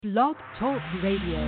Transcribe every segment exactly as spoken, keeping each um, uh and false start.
Blog Talk Radio.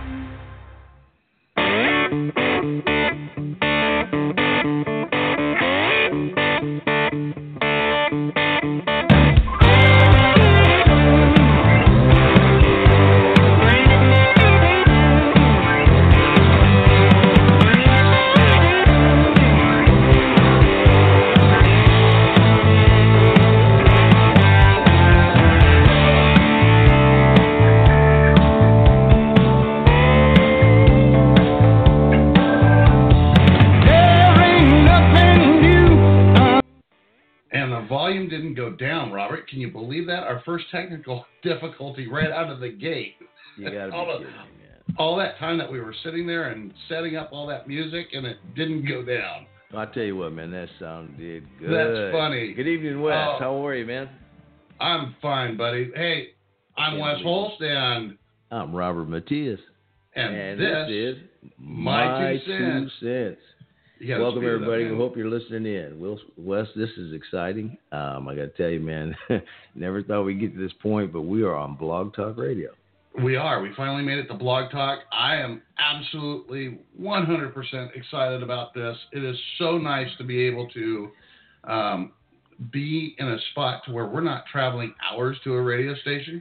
Didn't go down, Robert. Can you believe that? Our first technical difficulty right out of the gate. You gotta be all, kidding me, man. All that time that we were sitting there and setting up all that music, and it didn't go down. I'll tell you what, man, that sounded good. That's funny. Good evening, Wes. Oh, How are you, man? I'm fine, buddy. Hey, I'm Wes Holst, and I'm Robert Matias. And, and this, this is My, my Two Cents. Two Cents. Yeah, welcome, everybody. Up, we hope you're listening in. Will, Wes, this is exciting. Um, I got to tell you, man, never thought we'd get to this point, but we are on Blog Talk Radio. We are. We finally made it to Blog Talk. I am absolutely one hundred percent excited about this. It is so nice to be able to um, be in a spot to where we're not traveling hours to a radio station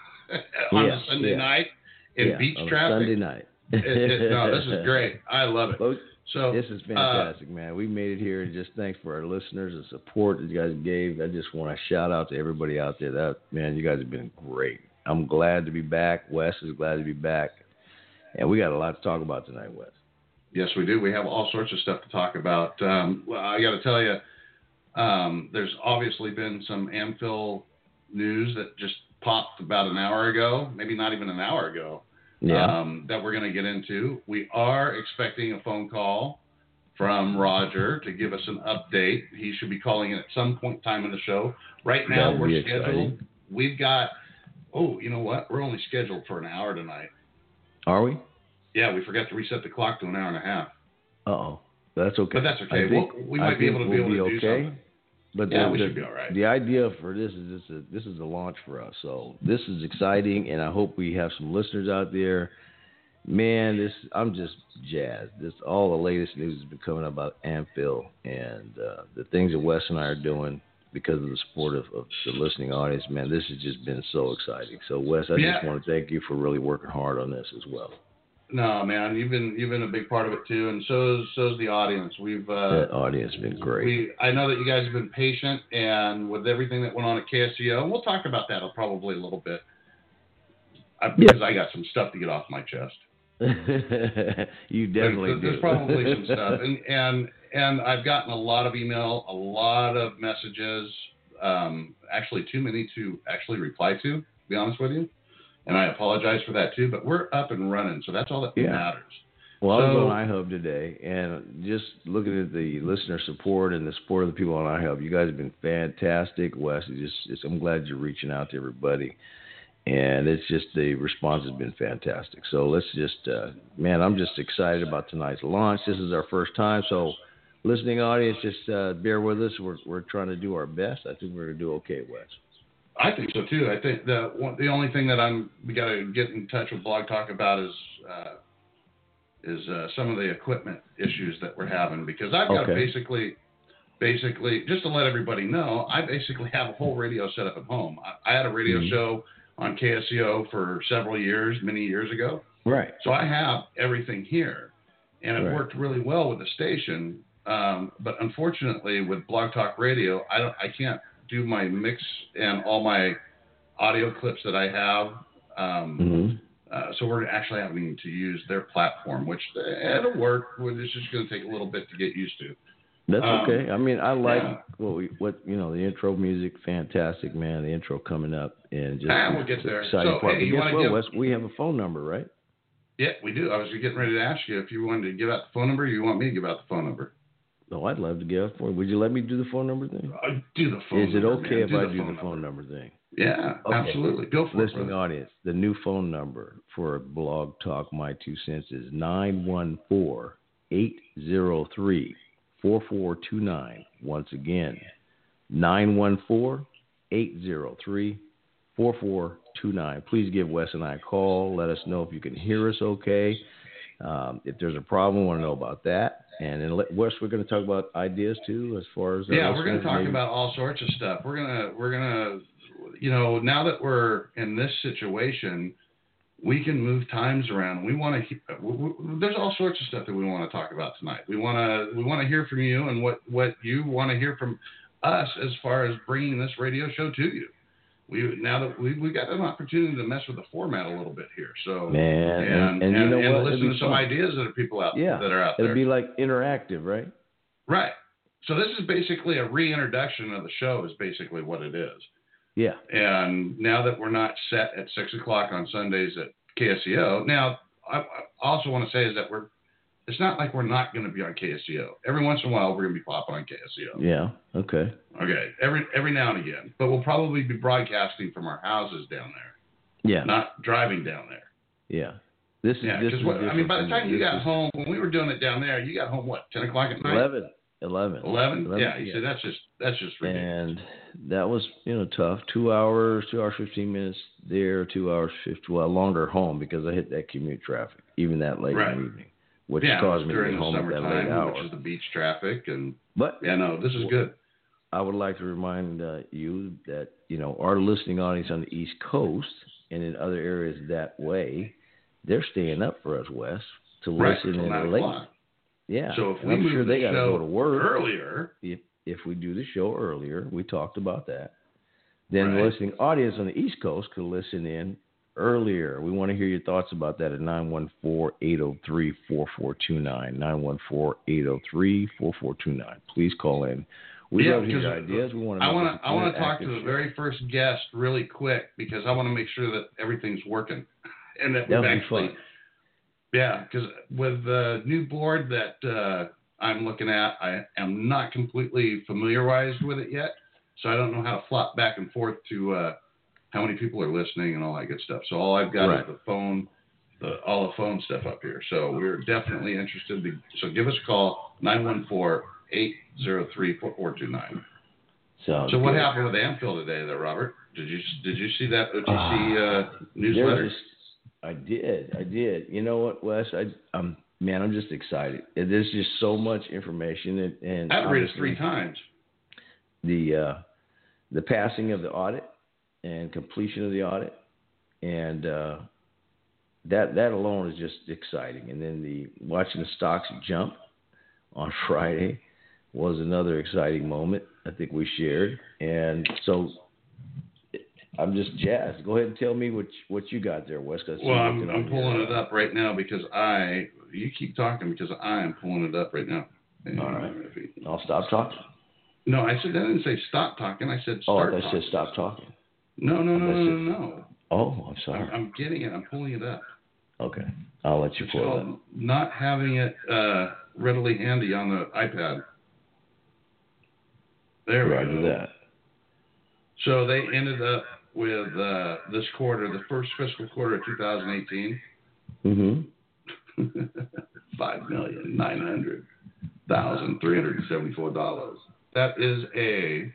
on yeah, a Sunday yeah. night in yeah, beach on traffic. Sunday night. it, it, no, this is great. I love it. Folks, So this is fantastic, uh, man. We made it here, and just thanks for our listeners and support that you guys gave. I just want to shout out to everybody out there. That man, you guys have been great. I'm glad to be back. Wes is glad to be back, and we got a lot to talk about tonight, Wes. Yes, we do. We have all sorts of stuff to talk about. Um, well, I got to tell you, um, there's obviously been some Amphil news that just popped about an hour ago, maybe not even an hour ago. Yeah. Um, that we're going to get into. We are expecting a phone call from Roger to give us an update. He should be calling in at some point in time in the show. Right now, That'd we're be scheduled. exciting. We've got, oh, you know what? We're only scheduled for an hour tonight. Are we? Yeah, we forgot to reset the clock to an hour and a half. Uh-oh. That's okay. But that's okay. Think, we'll, we might be able to we'll be able be to okay. do something. But yeah, the, we the, should be all right. The idea for this is this is this is a launch for us. So this is exciting, and I hope we have some listeners out there. Man, this I'm just jazzed. This all the latest news has been coming up about Amphil and uh, the things that Wes and I are doing because of the support of, of the listening audience. Man, this has just been so exciting. So Wes, I yeah. just want to thank you for really working hard on this as well. No, man, you've been you've been a big part of it too, and so is so's the audience. We've uh, that audience has been great. We I know that you guys have been patient, and with everything that went on at K S C O, and we'll talk about that probably a little bit, I, because yeah. I got some stuff to get off my chest. You definitely there's, do. There's probably some stuff, and and and I've gotten a lot of email, a lot of messages. Um, actually, too many to actually reply to. To be honest with you. And I apologize for that too, but we're up and running, so that's all that yeah. matters. Well, so, I was on iHub today, and just looking at the listener support and the support of the people on iHub, you guys have been fantastic. Wes, just, it's, I'm glad you're reaching out to everybody, and it's just the response has been fantastic. So let's just, uh, man, I'm just excited about tonight's launch. This is our first time, so listening audience, just uh, bear with us. We're we're trying to do our best. I think we're gonna do okay, Wes. I think so too. I think the one, the only thing that I'm we got to get in touch with Blog Talk about is uh, is uh, some of the equipment issues that we're having, because I've got okay. basically basically just to let everybody know, I basically have a whole radio set up at home. I, I had a radio mm-hmm. show on K S C O for several years, many years ago. Right. So I have everything here, and it right. worked really well with the station. Um, but unfortunately, with Blog Talk Radio, I don't I can't. do my mix and all my audio clips that I have. Um, mm-hmm. uh, so we're actually having to use their platform, which uh, it'll work. It's just going to take a little bit to get used to. That's um, okay. I mean, I like yeah. what we, what you know, the intro music, fantastic, man. The intro coming up and just ah, we'll get there. Exciting So, part. hey, but guess what, give... Wes? We have a phone number, right? Yeah, we do. I was getting ready to ask you if you wanted to give out the phone number, or you want me to give out the phone number. No, I'd love to give it for you. Would you let me do the phone number thing? Uh, do the phone Is it number, okay man. if do I the do phone the phone number thing? Yeah, okay. absolutely. Go for Listening it. Listening audience, the new phone number for Blog Talk My Two Cents is nine one four, eight zero three, four four two nine. Once again, nine one four, eight zero three, four four two nine. Please give Wes and I a call. Let us know if you can hear us okay. Um, if there's a problem, we want to know about that. And then, let, Wes, we're going to talk about ideas too, as far as yeah, we're going to talk maybe. about all sorts of stuff. We're gonna we're gonna you know, now that we're in this situation, we can move times around. We want to. There's all sorts of stuff that we want to talk about tonight. We want to. We want to hear from you and what, what you want to hear from us as far as bringing this radio show to you. We now that we we got an opportunity to mess with the format a little bit here. So man, and and, and, and, you know and what? listen to some fun. ideas that are people out yeah. that are out It'll there. be like interactive, right? Right. So this is basically a reintroduction of the show. Is basically what it is. Yeah. And now that we're not set at six o'clock on Sundays at K S C O, now I, I also want to say is that we're, it's not like we're not going to be on K S C O. Every once in a while, we're going to be popping on K S C O. Yeah. Okay. Okay. Every every now and again, but we'll probably be broadcasting from our houses down there. Yeah. Not driving down there. Yeah. This is yeah. Because I mean, by the time you got is, home, when we were doing it down there, you got home what, ten o'clock at night? Eleven. Eleven. Eleven. Eleven Yeah. You said that's just that's just ridiculous. And that was, you know, tough. Two hours, two hours, fifteen minutes there, two hours, fifty, well, longer home because I hit that commute traffic, even that late right. in the evening, which yeah, caused me to during get home the at that late summertime, hour. which is the beach traffic. And but yeah, no, this is good. I would like to remind uh, you that, you know, our listening audience on the East Coast and in other areas that way, they're staying up for us, Wes, to right, listen in late. O'clock. Yeah. So if and we I'm move sure the they got to show go to work earlier, if if we do the show earlier, we talked about that. Then right. the listening audience on the East Coast could listen in earlier. We want to hear your thoughts about that at nine one four, eight oh three, four four two nine, nine one four, eight oh three, four four two nine. Please call in. We yeah, love to hear your ideas. We want to. I want to. I want to talk to the show. very first guest really quick because I want to make sure that everything's working and that That'll we've be actually. fun. Yeah, because with the new board that uh, I'm looking at, I am not completely familiarized with it yet, so I don't know how to flop back and forth to uh, how many people are listening and all that good stuff. So all I've got right. is the phone, the all the phone stuff up here. So we're definitely interested. To, so give us a call, nine one four, eight oh three, four four two nine. So so what happened with Amphil today, there, Robert? Did you did you see that O T C uh, newsletter? Just, I did, I did. You know what, Wes? I, I'm man, I'm just excited. There's just so much information, and, and I've read it three times. The uh, the passing of the audit and completion of the audit, and uh, that that alone is just exciting. And then the watching the stocks jump on Friday was another exciting moment. I think we shared, and so. I'm just jazzed. Go ahead and tell me what what you got there, Wes. Well, I'm, I'm pulling it up right now because I. You keep talking because I am pulling it up right now. And all right. I'll stop talking. No, I said I didn't say stop talking. I said start oh, I talking. said stop talking. No, no, no, no, no, said, no. Oh, I'm sorry. I'm, I'm getting it. I'm pulling it up. Okay, I'll let you it's pull it up. Not having it uh, readily handy on the iPad. There we Roger go. that. So they ended up with uh, this quarter, the first fiscal quarter of two thousand eighteen, mm-hmm. five million nine hundred thousand three hundred seventy-four dollars. That is a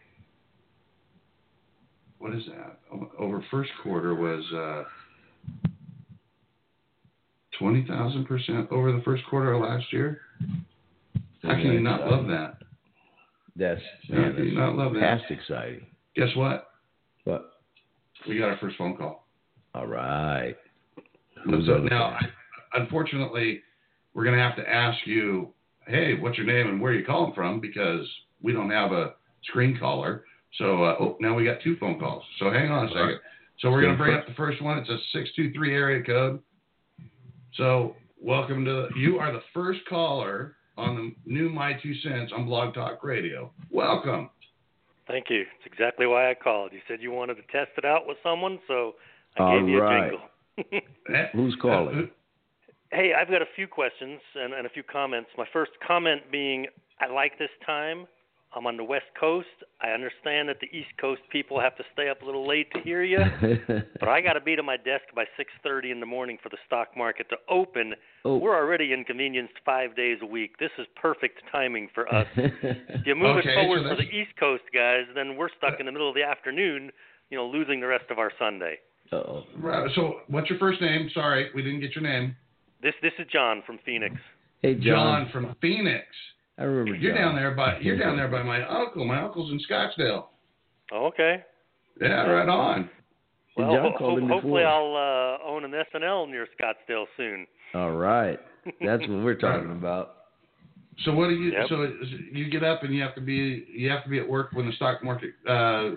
what is that? Over first quarter was uh, twenty thousand percent over the first quarter of last year. How can you not love that? That's How man, can you not love that? That's exciting. Guess what? What? We got our first phone call. All right. So, so now, I, unfortunately, we're going to have to ask you, hey, what's your name and where are you calling from? Because we don't have a screen caller. So, uh, oh, now we got two phone calls. So hang on a second. Right. So we're going to bring up the first one. It's a six two three area code. So welcome to, you are the first caller on the new My Two Cents on Blog Talk Radio. Welcome. Thank you. It's exactly why I called. You said you wanted to test it out with someone, so I All gave you right. a jingle. Who's calling? Hey, I've got a few questions and, and a few comments. My first comment being, I like this time. I'm on the West Coast. I understand that the East Coast people have to stay up a little late to hear you, but I got to be to my desk by six thirty in the morning for the stock market to open. Oh. We're already inconvenienced five days a week. This is perfect timing for us. You move okay, it forward so for the East Coast guys, then we're stuck in the middle of the afternoon you know, losing the rest of our Sunday. Uh-oh. Right, so what's your first name? Sorry, we didn't get your name. This this is John from Phoenix. Hey, John. John from Phoenix. I remember You're John. down there by you're down there by my uncle. My uncle's in Scottsdale. Oh, okay. Yeah, right on. Well, John ho- called him hopefully before. I'll uh, own an S N L near Scottsdale soon. All right. That's what we're talking about. So what do you? Yep. So you get up and you have to be you have to be at work when the stock market uh,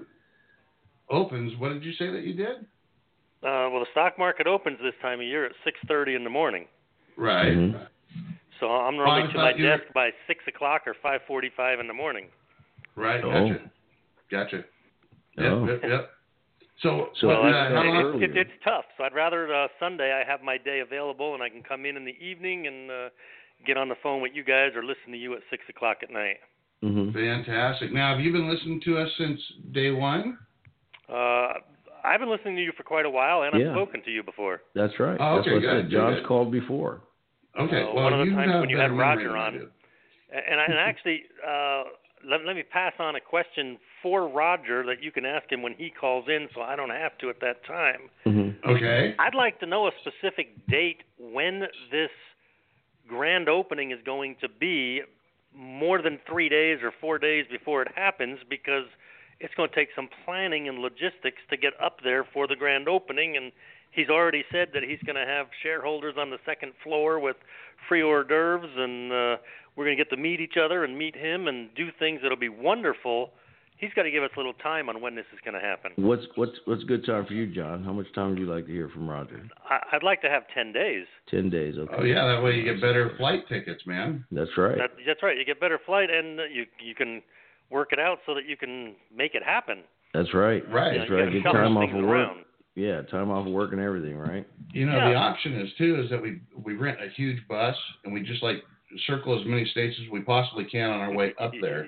opens. What did you say that you did? Uh, well, the stock market opens this time of year at six thirty in the morning. Right. Mm-hmm. So I'm Oh, I normally to my thought you were- desk by six o'clock or five forty-five in the morning. Right. Oh. Gotcha. Gotcha. Yep. Oh. Yep. Yep. So, So what, Well, uh, that's how it, long? early. it, it, it's tough. So I'd rather uh, Sunday I have my day available and I can come in in the evening and uh, get on the phone with you guys or listen to you at six o'clock at night. Mm-hmm. Fantastic. Now, have you been listening to us since day one? Uh, I've been listening to you for quite a while, and I've Yeah. spoken to you before. That's right. Oh, That's okay, what I good, said. John's good. called before. Okay. Uh, well, one of the you times have when you better had memory Roger than I on. do. And, I, and actually, uh, let, let me pass on a question for Roger that you can ask him when he calls in, so I don't have to at that time. Mm-hmm. Okay. I'd like to know a specific date when this grand opening is going to be, more than three days or four days before it happens, because it's going to take some planning and logistics to get up there for the grand opening. And he's already said that he's going to have shareholders on the second floor with free hors d'oeuvres, and uh, we're going to get to meet each other and meet him and do things that'll be wonderful. He's got to give us a little time on when this is going to happen. What's what's what's good time for you, John? How much time would you like to hear from Roger? I, I'd like to have ten days. Ten days. Okay. Oh yeah, that way you get better flight tickets, man. That's right. That, that's right. You get better flight, and uh, you you can work it out so that you can make it happen. That's right. Right. You know, That's you right. gotta Get shuffle time off things of work. around. Yeah, time off of work and everything, right? You know, Yeah. the option is too is that we we rent a huge bus and we just like circle as many states as we possibly can on our way up there.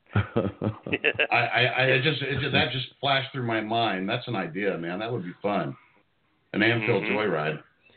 I, I, I just, it just that just flashed through my mind. That's an idea, man. That would be fun. An Amphil Mhm. joyride.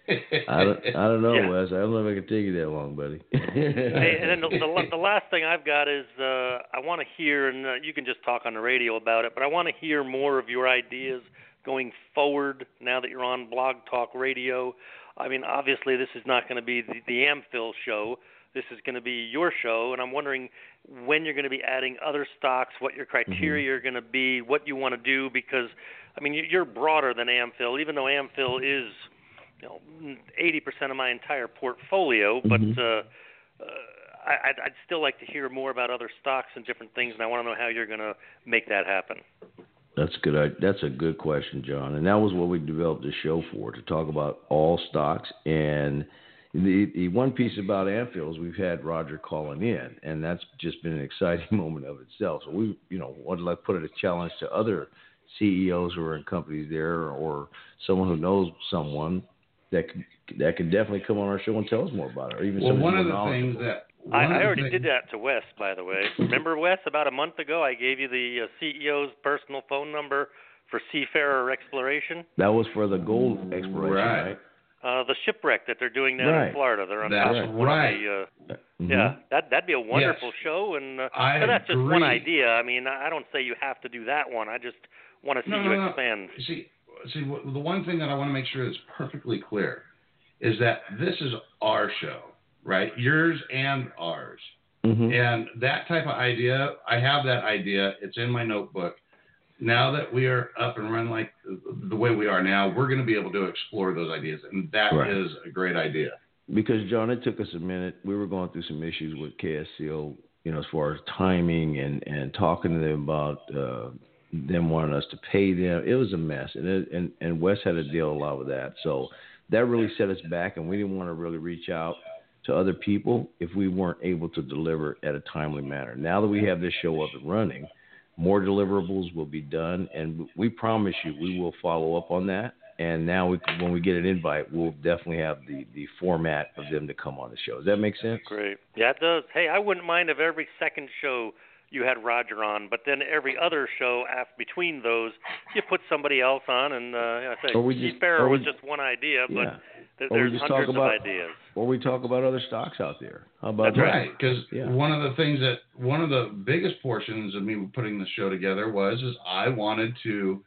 I don't, I don't know, Yeah. Wes. I don't know if I can take you that long, buddy. Hey, and then the, the, la- the last thing I've got is uh, I want to hear, and uh, you can just talk on the radio about it, but I want to hear more of your ideas going forward now that you're on Blog Talk Radio. I mean, obviously, this is not going to be the, the Amphil show. This is going to be your show, and I'm wondering when you're going to be adding other stocks, what your criteria Mm-hmm. are going to be, what you want to do, because, I mean, you- you're broader than Amphil, even though Amphil is, you know, eighty percent of my entire portfolio, but Mhm. uh, uh, I, I'd, I'd still like to hear more about other stocks and different things, and I want to know how you're going to make that happen. That's good. I- That's a good question, John. And that was what we developed this show for, to talk about all stocks. And the, the one piece about Amphil is we've had Roger calling in, and that's just been an exciting moment of itself. So we, you know, would like put it a challenge to other C E Os who are in companies there, or someone who knows someone that could, that could definitely come on our show and tell us more about it. Or even Well, somebody one of more the things knowledgeable. that I, one of I the already things- did that to Wes, by the way. Remember, Wes, about a month ago, I gave you the uh, C E O's personal phone number for Seafarer Exploration, That was for the gold exploration, Right. right? uh, the shipwreck that they're doing down Right. in Florida. They're on That's top of one right. of the. Uh, Mhm. Yeah, that that'd be a wonderful Yes. show, and uh, I so that's just one agree. idea. I mean, I I don't say you have to do that one. I just want to see No, you no, no. expand. See, see, wh- the one thing that I want to make sure is perfectly clear is that this is our show, right? Yours and ours. Mhm. And that type of idea, I have that idea. It's in my notebook. Now that we are up and running like the way we are now, we're going to be able to explore those ideas. And that Right. is a great idea. Because, John, it took us a minute. We were going through some issues with K S C O, you know, as far as timing and, and talking to them about uh, them wanting us to pay them. It was a mess. And, it, and, and Wes had to deal a lot with that. So that really set us back, and we didn't want to really reach out to other people if we weren't able to deliver at a timely manner. Now that we have this show up and running, more deliverables will be done, and we promise you we will follow up on that. And now we, when we get an invite, we'll definitely have the, the format of them to come on the show. Does that make sense? Great. Yeah, it does. Hey, I wouldn't mind if every second show you had Roger on, but then every other show after, between those, you put somebody else on, and uh, I say Or we just- Seafarer or we- was just one idea, but Yeah. th- Or we there's just talk hundreds about- of ideas. Or we talk about other stocks out there. How about That's that? Right, because Yeah. one of the things that one of the biggest portions of me putting the show together was is I wanted to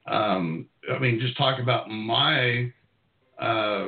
um, I mean, just talk about my uh,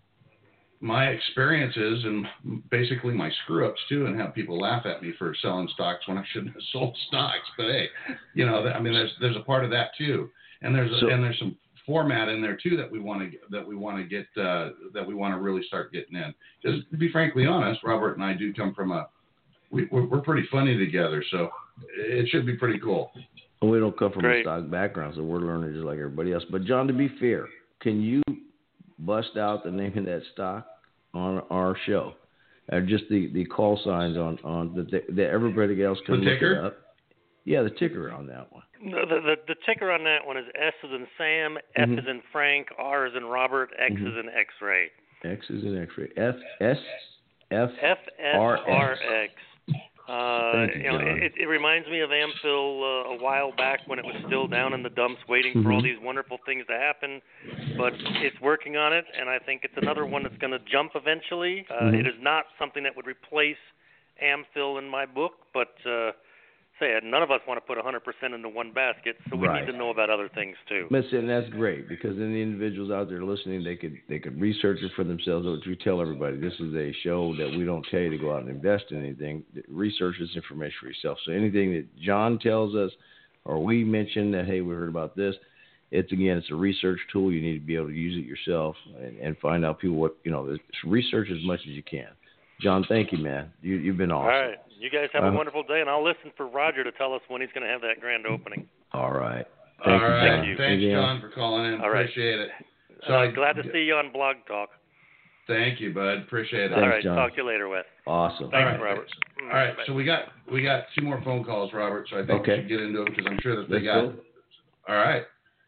my experiences and basically my screw ups too, and have people laugh at me for selling stocks when I shouldn't have sold stocks. But hey, you know, I mean, there's there's a part of that too, and there's So, a, and there's some format in there too that we want to that we want to get uh, that we want to really start getting in. Just to be frankly honest, Robert and I do come from a we, we're, we're pretty funny together, so it should be pretty cool. we don't come from Great. a stock background, so we're learning just like everybody else. But John, to be fair, can you bust out the name of that stock on our show, or just the, the call signs on on that that everybody else can The look ticker? it up? Yeah, the ticker on that one. The, the the ticker on that one is S as in Sam, F Mhm. as in Frank, R as in Robert, X Mhm. as in X-ray. X is an X-ray. F S F F S R X. Uh, Thank you, you know, John. it, it reminds me of Amphil uh, a while back when it was still down in the dumps waiting for all Mhm. these wonderful things to happen, but it's working on it, and I think it's another one that's going to jump eventually. Uh, Mhm. It is not something that would replace Amphil in my book, but uh, say none of us want to put one hundred percent into one basket, so we Right. need to know about other things too. Listen, that's great, because then the individuals out there listening, they could they could research it for themselves. Which we tell everybody, this is a show that we don't tell you to go out and invest in anything. Research this information for yourself. So anything that John tells us, or we mention that, hey, we heard about this, it's again, it's a research tool. You need to be able to use it yourself and, and find out people what you know. It's research as much as you can. John, thank you, man. You you've been awesome. All right. You guys have Uh, a wonderful day, and I'll listen for Roger to tell us when he's going to have that grand opening. All right. All Thank you, right, John. Thank you. thanks, Anything John, else? for calling in. All right. Appreciate it. So I'm glad to see you on Blog Talk. Thank you, bud. Appreciate it. All Thanks, right. John. Talk to you later, Wes. Awesome. All Thanks, right. Robert. All right, Bye. so we got we got two more phone calls, Robert. So I think Okay. we should get into it because I'm sure that they Let's got. go. All right.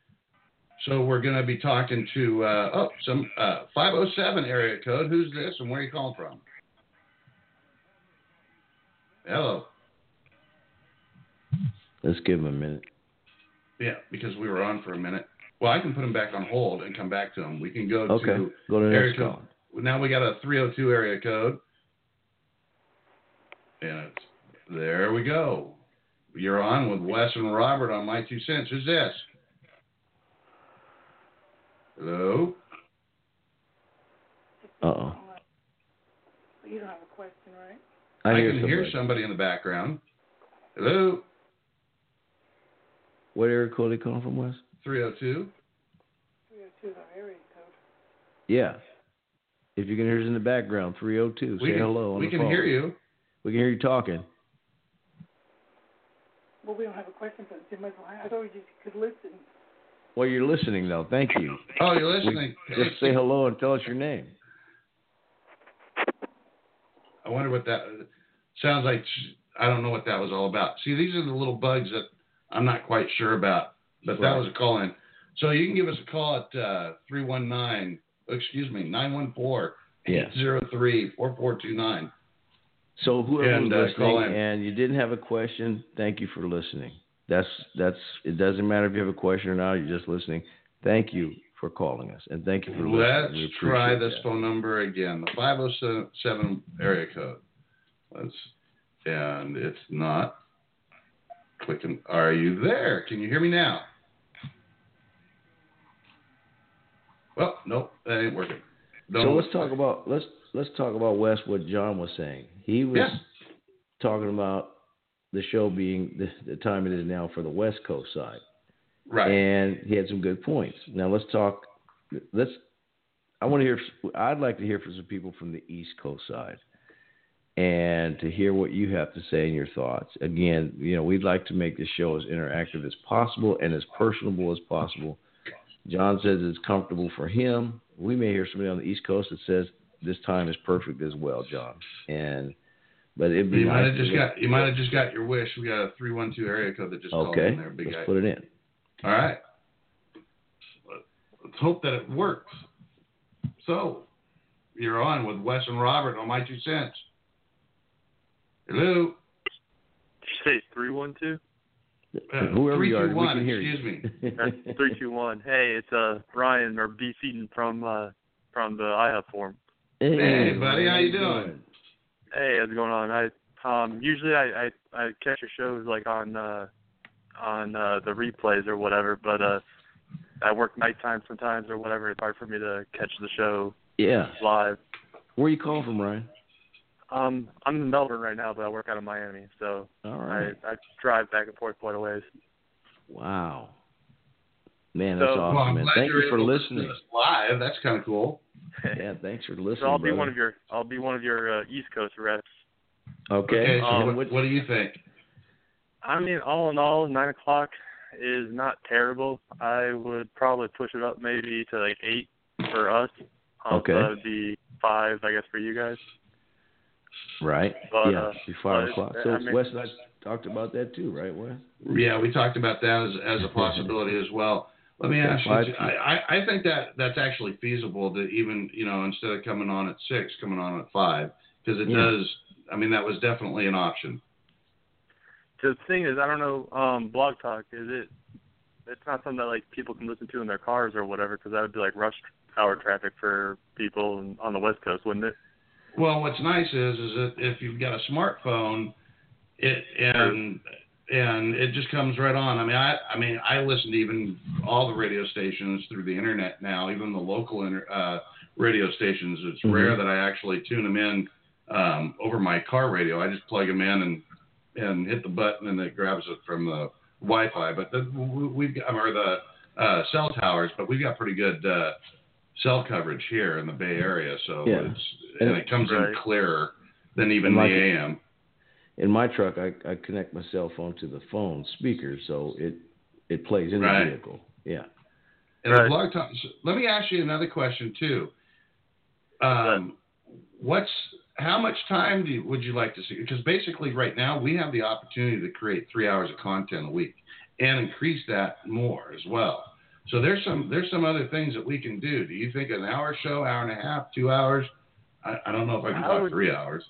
So we're going to be talking to uh, oh some uh, five oh seven area code. Who's this and where are you calling from? Hello. Let's give him a minute. Yeah, because we were on for a minute. Well, I can put him back on hold and come back to him. We can go Okay. to Go to the area next code. call. Now we got a three oh two area code. And it's, there we go. You're on with Wes and Robert on My Two Cents. Who's this? Hello? Uh-oh. You don't have a question, right? I, I hear can somebody. hear somebody in the background. Hello? What area code are they calling from, Wes? three oh two? three oh two is our area code. Yeah. If you can hear us in the background, three oh two. We Say can, hello on we the can phone. hear you. We can hear you talking. Well, we don't have a question for Jim Michael. I thought we just could listen. Well, you're listening, though. Thank you. Oh, you're listening. Just say hello and tell us your name. I wonder what that sounds like. I don't know what that was all about. See, these are the little bugs that I'm not quite sure about, but that Right. was a call in. So you can give us a call at uh, three one nine, excuse me, nine one four, eight zero three, four four two nine. So whoever And, was uh, call listening in. and you didn't have a question, thank you for listening. That's that's. It doesn't matter if you have a question or not. You're just listening. Thank you for calling us, and thank you for listening. Let's We try appreciate this that. phone number again, the five oh seven area code. Let's, and it's not clicking. Are you there? Can you hear me now? Well, nope, that ain't working. So let's talk about let's let's talk about Wes. What John was saying. He was Yeah. talking about the show being the, the time it is now for the West Coast side, Right. and he had some good points. Now let's talk. Let's. I want to hear. I'd like to hear from some people from the East Coast side, and to hear what you have to say and your thoughts. Again, you know, we'd like to make this show as interactive as possible and as personable as possible. John says it's comfortable for him. We may hear somebody on the East Coast that says this time is perfect as well, John. And but it'd be You might nice have just to- got you might have just got your wish. We got a three one two area code that just called okay. in there, big Let's guy. put it in. All right. Let's hope that it works. So, you're on with Wes and Robert on My Two Cents. Hello. Did you say three one two? Uh, Whoever you are, we three two one, can hear excuse you. me. three two one. Hey, it's uh Ryan or B. Seaton from uh from the I H U B forum. Hey, buddy, how you doing? Hey, how's it going on? I um usually I, I, I catch your shows like on uh on uh the replays or whatever, but uh I work nighttime sometimes or whatever. It's hard for me to catch the show Yeah. live. Where are you calling from, Ryan? Um, I'm in Melbourne right now, but I work out of Miami, so All right. I, I drive back and forth quite a ways. Wow. Man, that's So- awesome, Well, I'm man. glad Thank you're you for able to listening. listen to us live. That's kind of cool. Yeah, thanks for listening, So I'll be brother. one of your I'll be one of your uh, East Coast reps. Okay. Okay, so Um, what, what do you think? I mean, all in all, nine o'clock is not terrible. I would probably push it up maybe to like eight for us. Um, Okay. So that would be five, I guess, for you guys. Right. But, yeah, uh, be five but, o'clock. I So mean- Wes and I talked about that too, right, Wes? Yeah, we talked about that as, as a possibility as well. Let me Okay, ask five you, p- I, I I think that that's actually feasible to even, you know, instead of coming on at six, coming on at five, because it Yeah. does, I mean, that was definitely an option. The thing is, I don't know, um, Blog Talk, is it, it's not something that, like, people can listen to in their cars or whatever, because that would be, like, rush hour traffic for people on the West Coast, wouldn't it? Well, what's nice is, is that if you've got a smartphone, it, and, and it just comes right on. I mean, I, I mean, I listen to even all the radio stations through the internet now, even the local inter, uh, radio stations. It's Mhm. rare that I actually tune them in um, over my car radio. I just plug them in and and hit the button, and it grabs it from the Wi-Fi. But the, we've got, or the uh, cell towers, but we've got pretty good uh, cell coverage here in the Bay Area. So Yeah. it's and it comes Right. in clearer than even And like- the A M. In my truck, I, I connect my cell phone to the phone speaker, so it it plays in the Right. vehicle. Yeah. And Right. the blog talk. So let me ask you another question too. Um, what's how much time do you, would you like to see? Because basically, right now we have the opportunity to create three hours of content a week and increase that more as well. So there's some there's some other things that we can do. Do you think an hour show, hour and a half, two hours? I, I don't know if I can I talk would- three hours.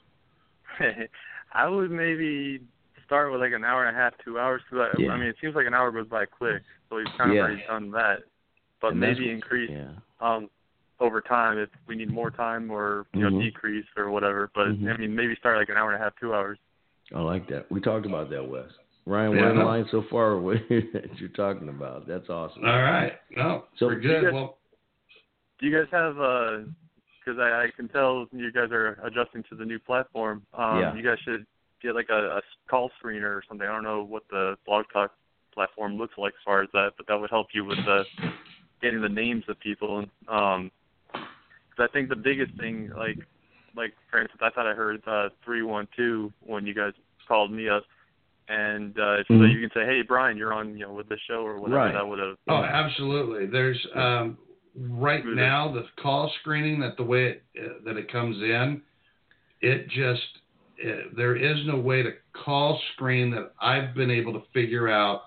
I would maybe start with, like, an hour and a half, two hours, because, I, Yeah. I mean, it seems like an hour goes by quick, so we've kind of Yeah. already done that. But And that's maybe what- increase Yeah. um, over time if we need more time or, you know, Mhm. decrease or whatever. But, Mhm. I mean, maybe start, like, an hour and a half, two hours. I like that. We talked about that, Wes. Ryan, Yeah, we're in I know. line so far. What that you're talking about? That's awesome. All right. No, So- we're good. You guys- Well, Do you guys have, because I, I can tell you guys are adjusting to the new platform, um, Yeah. you guys should get, like, a, a call screener or something. I don't know what the Blog Talk platform looks like as far as that, but that would help you with the getting the names of people. And um, 'cause I think the biggest thing, like, like for instance, I thought I heard uh, three one two when you guys called me up, and uh, so Mhm. you can say, hey, Brian, you're on, you know, with the show or whatever. Right. That would have. oh, absolutely. There's um, right Through now the call screening that the way it, uh, that it comes in, it just uh, there is no way to call screen that I've been able to figure out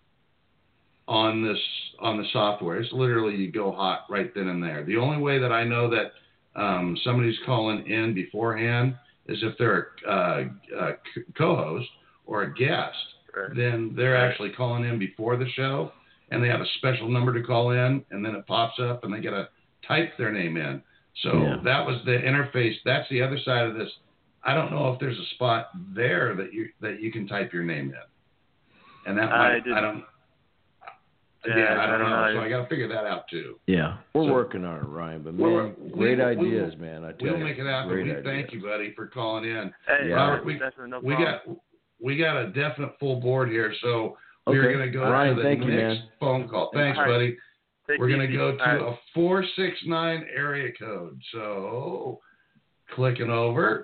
on this on the software. It's literally you go hot right then and there. The only way that I know that um, somebody's calling in beforehand is if they're a, uh, a c- co-host or a guest. Right. Then they're Right. actually calling in before the show, and they have a special number to call in, and then it pops up, and they got to type their name in. So Yeah. that was the interface. That's the other side of this. I don't know if there's a spot there that you that you can type your name in, and that I might, I, didn't- don't. Yeah, Yeah, I I don't don't know. know. So I got to figure that out too. Yeah. We're So- working on it, Ryan. But We're- man, we great will- we ideas, will- man. I tell We'll you, make it happen. great We ideas. thank you, buddy, for calling in. Hey, Yeah. Robert, we, definitely no we problem. got we got a definite full board here, so we're Okay. going to go Ryan, to the thank you, next man. phone call. Thanks, All right. buddy. Take We're it going to easy. go to All right. a four six nine area code. So clicking over.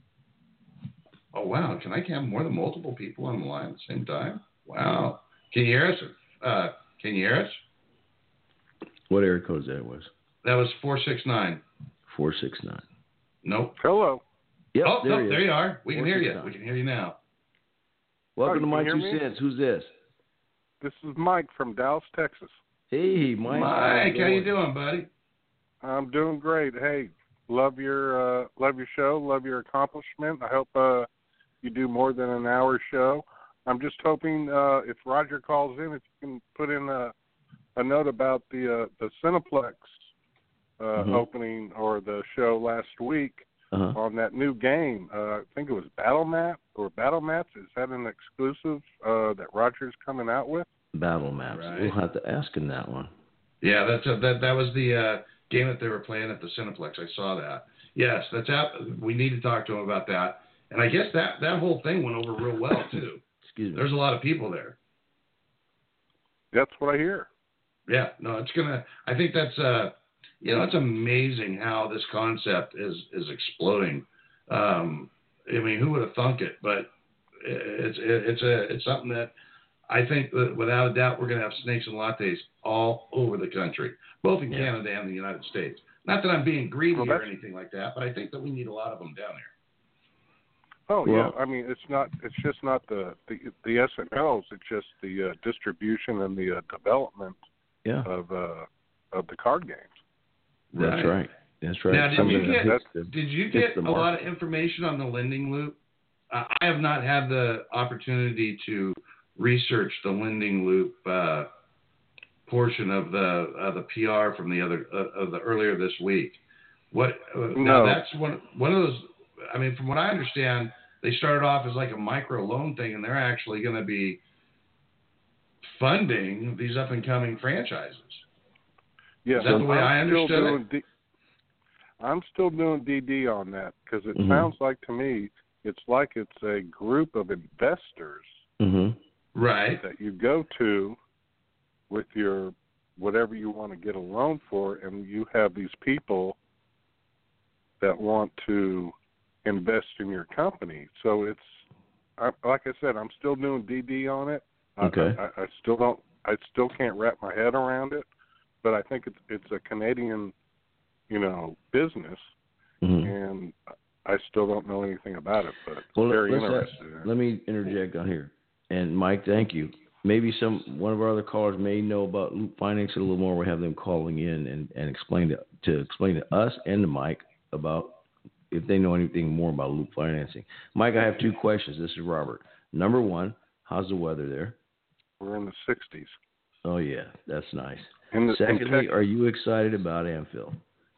Oh, wow. Can I have more than multiple people on the line at the same time? Wow. Can you hear us? Uh, can you hear us? What area code is that, Wes? That was four six nine. four six nine. Nope. Hello. Yep, oh, there, no, he there is. you are. We can hear you. four six nine. We can hear you now. Welcome Oh, to you My can Two hear me? Cents. Who's this? This is Mike from Dallas, Texas. Hey, Mike. Mike, how you doing, buddy? I'm doing great. Hey, love your uh, love your show. Love your accomplishment. I hope uh, you do more than an hour show. I'm just hoping uh, if Roger calls in, if you can put in a, a note about the uh, the Cineplex uh, Mhm. opening or the show last week Uh-huh. on that new game. Uh, I think it was Battle Map or Battle Maps. Is that an exclusive uh, that Roger's coming out with? Battle maps. Right. We'll have to ask him that one. Yeah, that's a, that. That was the uh, game that they were playing at the Cineplex. I saw that. Yes, that's out. We need to talk to him about that. And I guess that that whole thing went over real well too. Excuse me. There's a lot of people there. That's what I hear. Yeah, no, it's gonna. I think that's uh, you know, it's amazing how this concept is is exploding. Um, I mean, who would have thunk it? But it's it's a it's something that I think that without a doubt we're gonna have snakes and lattes all over the country, both in Yeah. Canada and the United States. Not that I'm being greedy Well, or that's- anything like that, but I think that we need a lot of them down here. Oh Well- yeah, I mean it's not. It's just not the the, the S N Ls. It's just the uh, distribution and the uh, development Yeah, of uh, of the card games. that's right. That's right. Now, did Something you that get hits the- did you hits get the a lot market. of information on the lending loop? Uh, I have not had the opportunity to research the lending loop uh, portion of the uh, the P R from the other uh, of the earlier this week. What uh, now? No. That's one one of those. I mean, from what I understand, they started off as like a micro loan thing, and they're actually going to be funding these up and coming franchises. Yeah, Is that the way I I'm still understood it? doing D- I'm still doing D D on that because it Mhm. sounds like to me it's like it's a group of investors Mhm. Right. that you go to with your whatever you want to get a loan for, and you have these people that want to invest in your company. So it's I, like I said, I'm still doing D D on it. Okay. I, I, I still don't. I still can't wrap my head around it, but I think it's it's a Canadian, you know, business, Mhm. and I still don't know anything about it. But Well, very let's, uh, interested in it. let me interject on here. And Mike, thank you. Maybe some one of our other callers may know about Loop Finance a little more. We'll have them calling in and, and explain to, to explain to us and to Mike about if they know anything more about Loop Financing. Mike, I have two questions. This is Robert. Number one, how's the weather there? We're in the sixties. Oh yeah, that's nice. In the, in Secondly, Texas. are you excited about Anfield?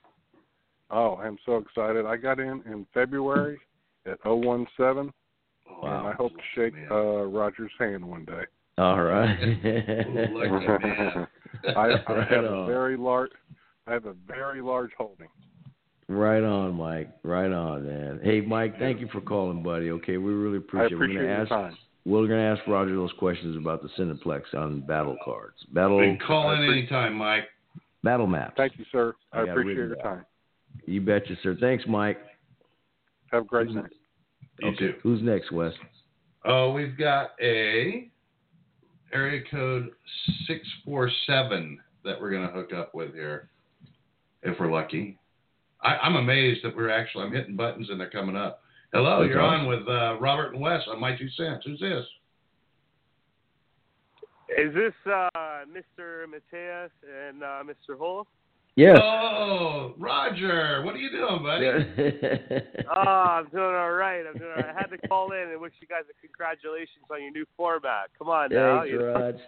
Oh, I'm so excited! I got in in February at oh one seven, and I hope to shake man. uh, Roger's hand one day. All right. Lucky man. I, I Right have on. a very large, I have a very large holding. Right on, Mike. Right on, man. Hey, Mike, thank you for calling, buddy. Okay, we really I appreciate it. appreciate We're your gonna ask, time. We're going to ask Roger those questions about the Cineplex on battle cards. Battle You can call I in appreciate- anytime, Mike. battle maps. Thank you, sir. I I, got appreciate rid your of that. time. You betcha, sir. Thanks, Mike. Have a great Who's- night. You okay. too. Who's next, Wes? Oh, we've got a area code six four seven that we're going to hook up with here, if we're lucky. I, I'm amazed that we're actually, I'm hitting buttons and they're coming up. Hello, That's you're awesome. on with uh, Robert and Wes on My Two Cents. Who's this? Is this uh, Mister Mateus and uh, Mister Hull? Yes. Oh, Roger. What are you doing, buddy? Oh, I'm doing all right. I'm doing all right. I had to call in and wish you guys a congratulations on your new format. Come on now. Thanks, You know? Raj.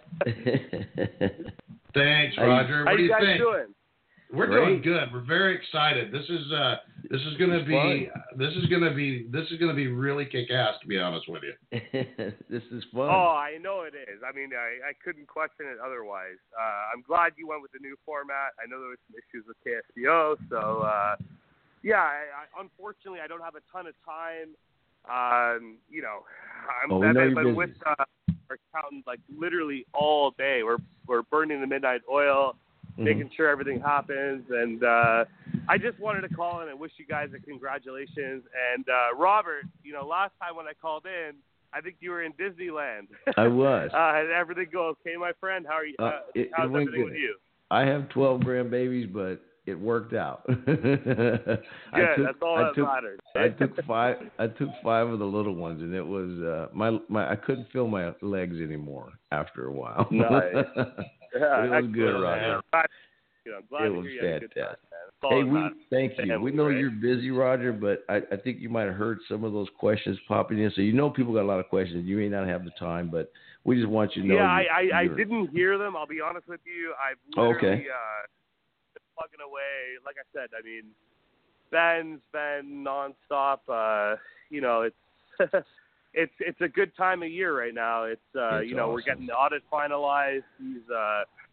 Thanks, How you- Roger. How What do you you guys think? doing? We're Great. doing good. We're very excited. This is uh, this is going to It's be this is going to be this is going to be really kick-ass, to be honest with you. This is fun. Oh, I know it is. I mean, I, I couldn't question it otherwise. Uh, I'm glad you went with the new format. I know there was some issues with K S C O, so uh, yeah. I, I, unfortunately, I don't have a ton of time. Um, you know, I'm, Oh, we I've know been you're with busy. uh, our accountant like literally all day. We're we're burning the midnight oil, Mhm. making sure everything happens, and uh, I just wanted to call in and wish you guys a congratulations. And uh, Robert, you know, last time when I called in, I think you were in Disneyland. I was. uh, and everything go okay, my friend? How are you? Uh, Uh, it- it how's went everything good. with you? I have twelve grandbabies, but it worked out. I Good. took, That's all I that took, matters. I took five. I took five of the little ones, and it was uh, my my. I couldn't feel my legs anymore after a while. Nice. Yeah, It was good, excellent, Roger. man. Glad, you know, glad It to was hear you had a good time, fantastic. man. That's all Hey, that we matters. thank you. Family, We know right? you're busy, Roger, but I, I think you might have heard some of those questions popping in. So you know people got a lot of questions. You may not have the time, but we just want you to know. Yeah, I, you're- I, I you're- didn't hear them. I'll be honest with you. I've Oh, literally okay. uh, been plugging away. Like I said, I mean, Ben's been nonstop. Uh, you know, it's it's it's a good time of year right now. It's uh, It's you know, we're awesome. getting the audit finalized. He's uh,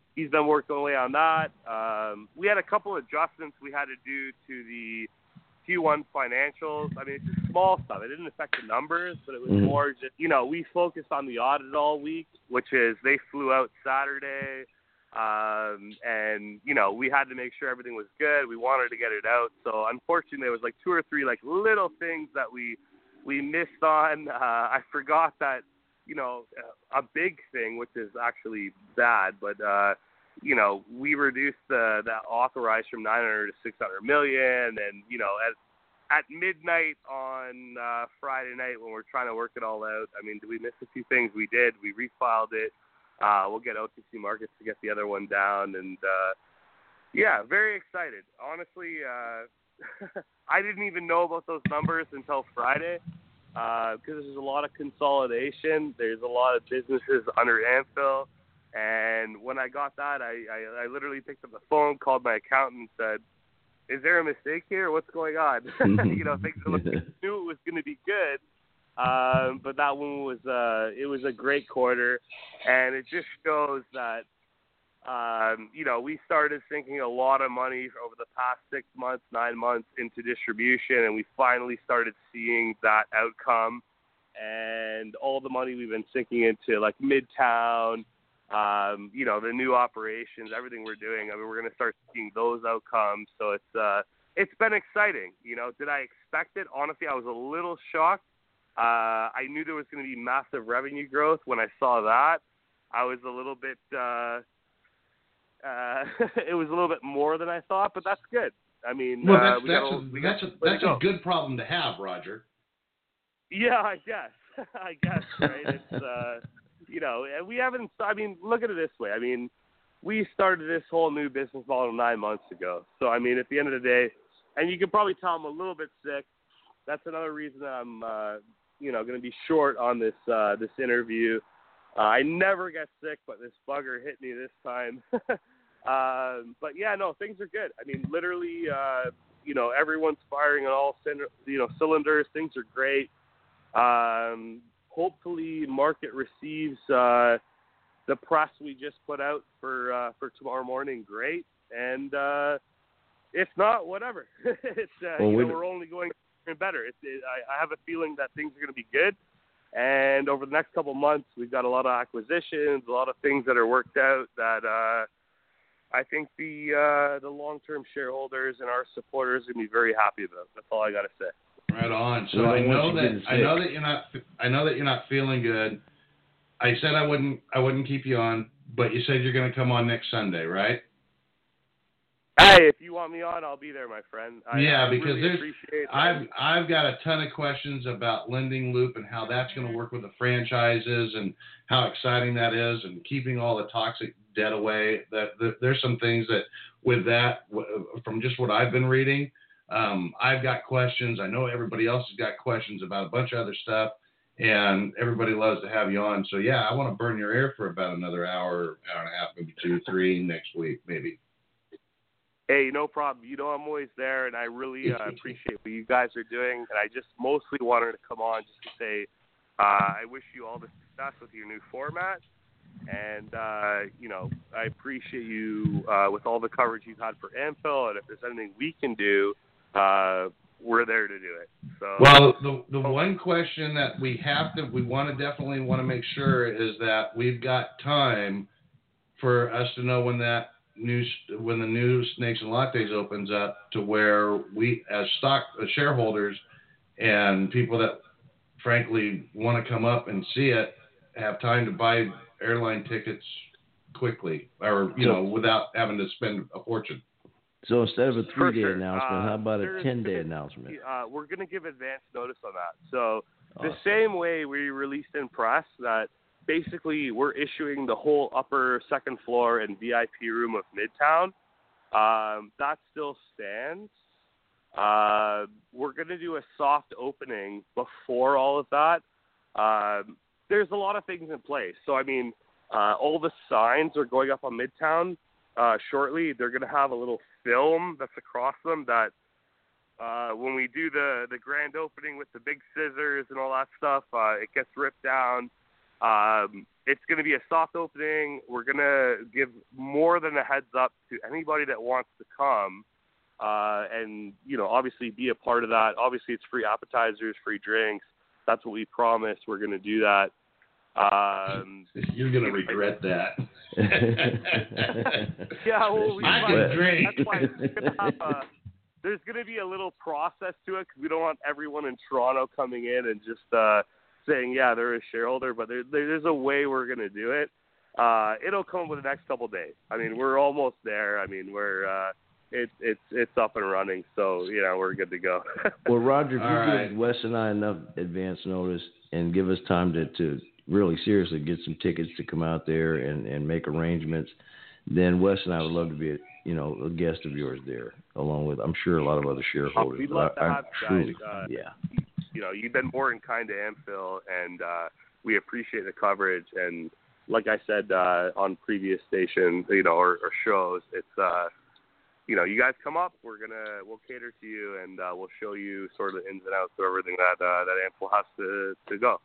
he's been working away on that. Um, we had a couple of adjustments we had to do to the Q one financials. I mean, it's just small stuff. It didn't affect the numbers, but it was mm-hmm. more just, you know, we focused on the audit all week, which is they flew out Saturday. Um, and, you know, we had to make sure everything was good. We wanted to get it out. So, unfortunately, there was like two or three, like, little things that we we missed on. Uh, I forgot that, you know, a big thing, which is actually bad, but, uh, you know, we reduced the, the authorized from nine hundred to six hundred million. And, you know, at, at midnight on uh, Friday night when we're trying to work it all out, I mean, did we miss a few things? We did. We refiled it. Uh, we'll get O T C Markets to get the other one down. And, uh, yeah, very excited. Honestly, uh, I didn't even know about those numbers until Friday because uh, there's a lot of consolidation. There's a lot of businesses under Anvil. And when I got that, I, I, I literally picked up the phone, called my accountant, and said, is there a mistake here? What's going on? you know, things I knew it was going to be good. Um, but that one was, uh, it was a great quarter, and it just shows that, um, you know, we started sinking a lot of money over the past six months, nine months into distribution, and we finally started seeing that outcome. And all the money we've been sinking into, like Midtown, um, you know, the new operations, everything we're doing, I mean, we're going to start seeing those outcomes. So it's, uh, it's been exciting. You know, did I expect it? Honestly, I was a little shocked. Uh, I knew there was going to be massive revenue growth. When I saw that, I was a little bit, uh, uh, it was a little bit more than I thought, but that's good. I mean, well, uh, that's, we that's, got, a, we that's, got, a, that's a good problem to have, Roger. Yeah, I guess. I guess, right? It's, uh, you know, we haven't, I mean, look at it this way. I mean, we started this whole new business model nine months ago. So, I mean, at the end of the day, and you can probably tell I'm a little bit sick. That's another reason that I'm, uh, you know, going to be short on this uh, this interview. Uh, I never get sick, but this bugger hit me this time. um, but yeah, no, things are good. I mean, literally, uh, you know, everyone's firing on all you know cylinders. Things are great. Um, hopefully, market receives uh, the press we just put out for uh, for tomorrow morning. Great, and uh, if not, whatever. it's uh, well, you know, we're only going. better. It, it, I, I have a feeling that things are going to be good, and over the next couple of months, we've got a lot of acquisitions, a lot of things that are worked out that uh, I think the uh, the long-term shareholders and our supporters are going to be very happy about. That's all I got to say. Right on. So I know that I know that you're not I know that you're not feeling good. I said I wouldn't I wouldn't keep you on, but you said you're going to come on next Sunday, right? Hey, if you want me on, I'll be there, my friend. I, yeah, I because really there's, appreciate I've I've got a ton of questions about Lending Loop and how that's going to work with the franchises and how exciting that is and keeping all the toxic debt away. That, that there's some things that with that from just what I've been reading, um, I've got questions. I know everybody else has got questions about a bunch of other stuff, and everybody loves to have you on. So yeah, I want to burn your ear for about another hour, hour and a half, maybe two, three next week, maybe. Hey, no problem. You know I'm always there, and I really uh, appreciate what you guys are doing. And I just mostly wanted to come on just to say uh, I wish you all the success with your new format. And, uh, you know, I appreciate you uh, with all the coverage you've had for Anvil. And if there's anything we can do, uh, we're there to do it. So, well, the the one question that we have to, we want to definitely want to make sure is that we've got time for us to know when that new when the new Snakes and Lattes opens up, to where we as stock as shareholders and people that frankly want to come up and see it have time to buy airline tickets quickly, or you so, know without having to spend a fortune. So instead of a three-day sure. announcement, uh, how about a ten-day announcement? Uh, we're going to give advance notice on that. So awesome. The same way we released in press that basically we're issuing the whole upper second floor and V I P room of Midtown. Um, that still stands. Uh, we're going to do a soft opening before all of that. Um, there's a lot of things in place. So, I mean, uh, all the signs are going up on Midtown uh, shortly. They're going to have a little film that's across them that uh, when we do the, the grand opening with the big scissors and all that stuff, uh, it gets ripped down. Um, it's going to be a soft opening. We're going to give more than a heads up to anybody that wants to come, uh, and, you know, obviously be a part of that. Obviously, it's free appetizers, free drinks. That's what we promised. We're going to do that. Um, You're going to regret that. yeah, well, we I can drink. That's why it's gonna have a, there's going to be a little process to it because we don't want everyone in Toronto coming in and just uh, saying, yeah, they're a shareholder, but there, there's a way we're going to do it. Uh, it'll come with the next couple of days. I mean, we're almost there. I mean, we're uh, it's it's it's up and running, so you know we're good to go. Well, Roger, if All you right. give Wes and I enough advance notice and give us time to, to really seriously get some tickets to come out there and, and make arrangements, then Wes and I would love to be, a, you know, a guest of yours there, along with I'm sure a lot of other shareholders. We'd But love I, to I have you truly, guys. Uh, yeah. You know, you've been more than kind to Amphil, and uh, we appreciate the coverage. And like I said uh, on previous stations, you know, or, or shows, it's uh, you know, you guys come up, we're gonna we'll cater to you, and uh, we'll show you sort of the ins and outs of everything that uh, that Amphil has to to go.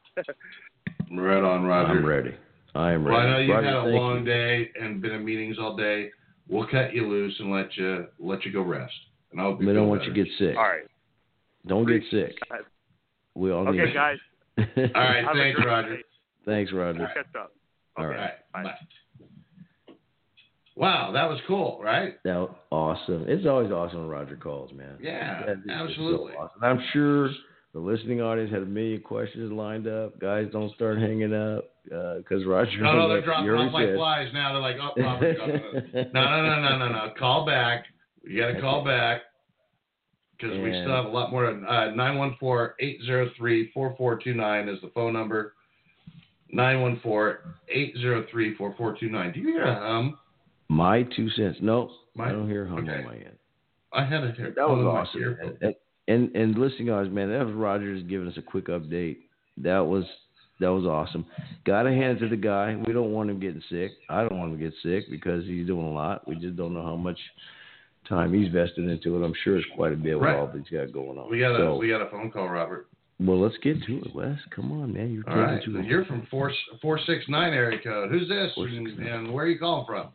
Right on, Roger. I'm ready. I am Well, ready. I know you've Roger, had a thank long you. day and been in meetings all day. We'll cut you loose and let you let you go rest. And I hope you We feel don't want better. you to get sick. All right. Don't get sick. We all need Okay, it. guys. All right, Have a thanks, great Roger. day. Thanks, Roger. We'll catch up. All Okay. right. All right, bye. Wow, that was cool, right? That was awesome. It's always awesome when Roger calls, man. Yeah, That is just absolutely. So awesome. I'm sure the listening audience had a million questions lined up. Guys, don't start hanging up because uh, Roger. No, no, they're you dropping already off like said. flies now. They're like, oh, Robert, no, no, no, no, no, no. Call back. You got to call back because we And- still have a lot more. Uh, nine one four, eight zero three, four four two nine is the phone number. nine one four, eight zero three, four four two nine. Do you hear a hum? My two cents. No, My- I don't hear hum okay. on my end. I had it here. That was Oh, my awesome. earphone. And, and and listening guys, man, that was Roger just giving us a quick update. That was that was awesome. Got to hand it to the guy. We don't want him getting sick. I don't want him to get sick because he's doing a lot. We just don't know how much time he's vested into it. I'm sure it's quite a bit with Right. all that he's got going on. We got a so, we got a phone call, Robert. well, let's get to it, Wes. Come on, man. You're All taking right, too long. you're from four four six nine area code. Who's this? four six And, nine. and where are you calling from?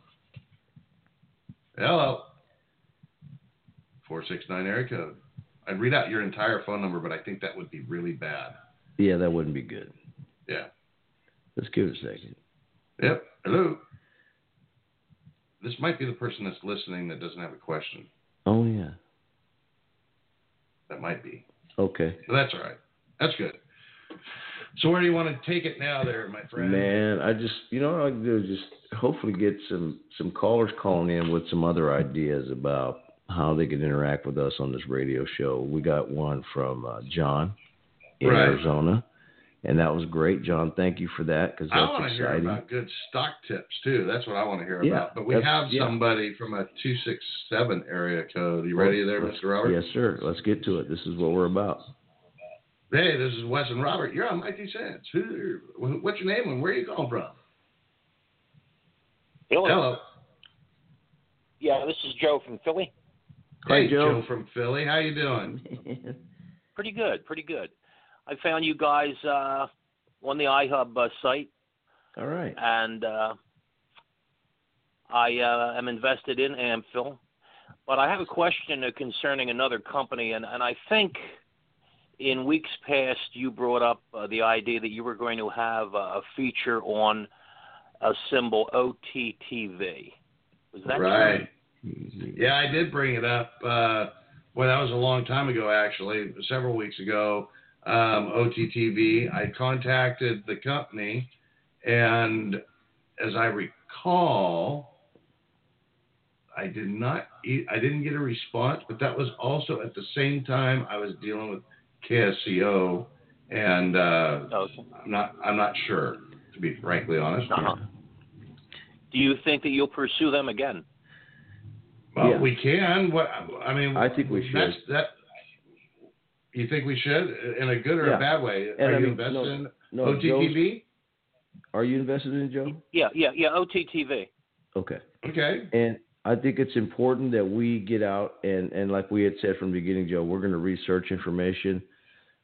Hello. four six nine area code. I'd read out your entire phone number, but I think that would be really bad. Yeah, that wouldn't be good. Yeah. Let's give it a second. Yep. Hello. This might be the person that's listening that doesn't have a question. Oh yeah. That might be. Okay. So that's all right. That's good. So where do you want to take it now there, my friend? Man, I just, you know what I can do is just hopefully get some, some callers calling in with some other ideas about how they can interact with us on this radio show. We got one from uh, John in Right. Arizona, and that was great. John, thank you for that because I that's want to hear exciting. about good stock tips, too. That's what I want to hear Yeah, about. But we that's- have yeah. somebody from a two six seven area code. You ready there, Let's- Mister Robert? Yes, sir. Let's get to it. This is what we're about. Hey, this is Wes and Robert. You're on My Two Cents. Who, what's your name and where are you calling from? Philly. Hello. Yeah, this is Joe from Philly. Hi, Hey, Joe. Joe from Philly. How you doing? Pretty good, pretty good. I found you guys uh, on the iHub uh, site, All right. and uh, I uh, am invested in Amphil. But I have a question uh, concerning another company, and, and I think in weeks past you brought up uh, the idea that you were going to have uh, a feature on a symbol O T T V. Was that right. true? Yeah, I did bring it up. Uh, well, that was a long time ago, actually, several weeks ago. Um, O T T V. I contacted the company, and as I recall, I did not. I didn't get a response, but that was also at the same time I was dealing with K S C O, and uh, Okay. I'm not. I'm not sure, to be frankly honest. Uh-huh. Do you think that you'll pursue them again? Well, Yeah. we can. What I mean, I think we should. That's, that you think we should in a good or Yeah. a bad way? And Are I you mean, invested no- in no, O T T V? Are you invested in it, Joe? Yeah, yeah, yeah, O T T V. Okay. Okay. And I think it's important that we get out and, and like we had said from the beginning, Joe, we're going to research information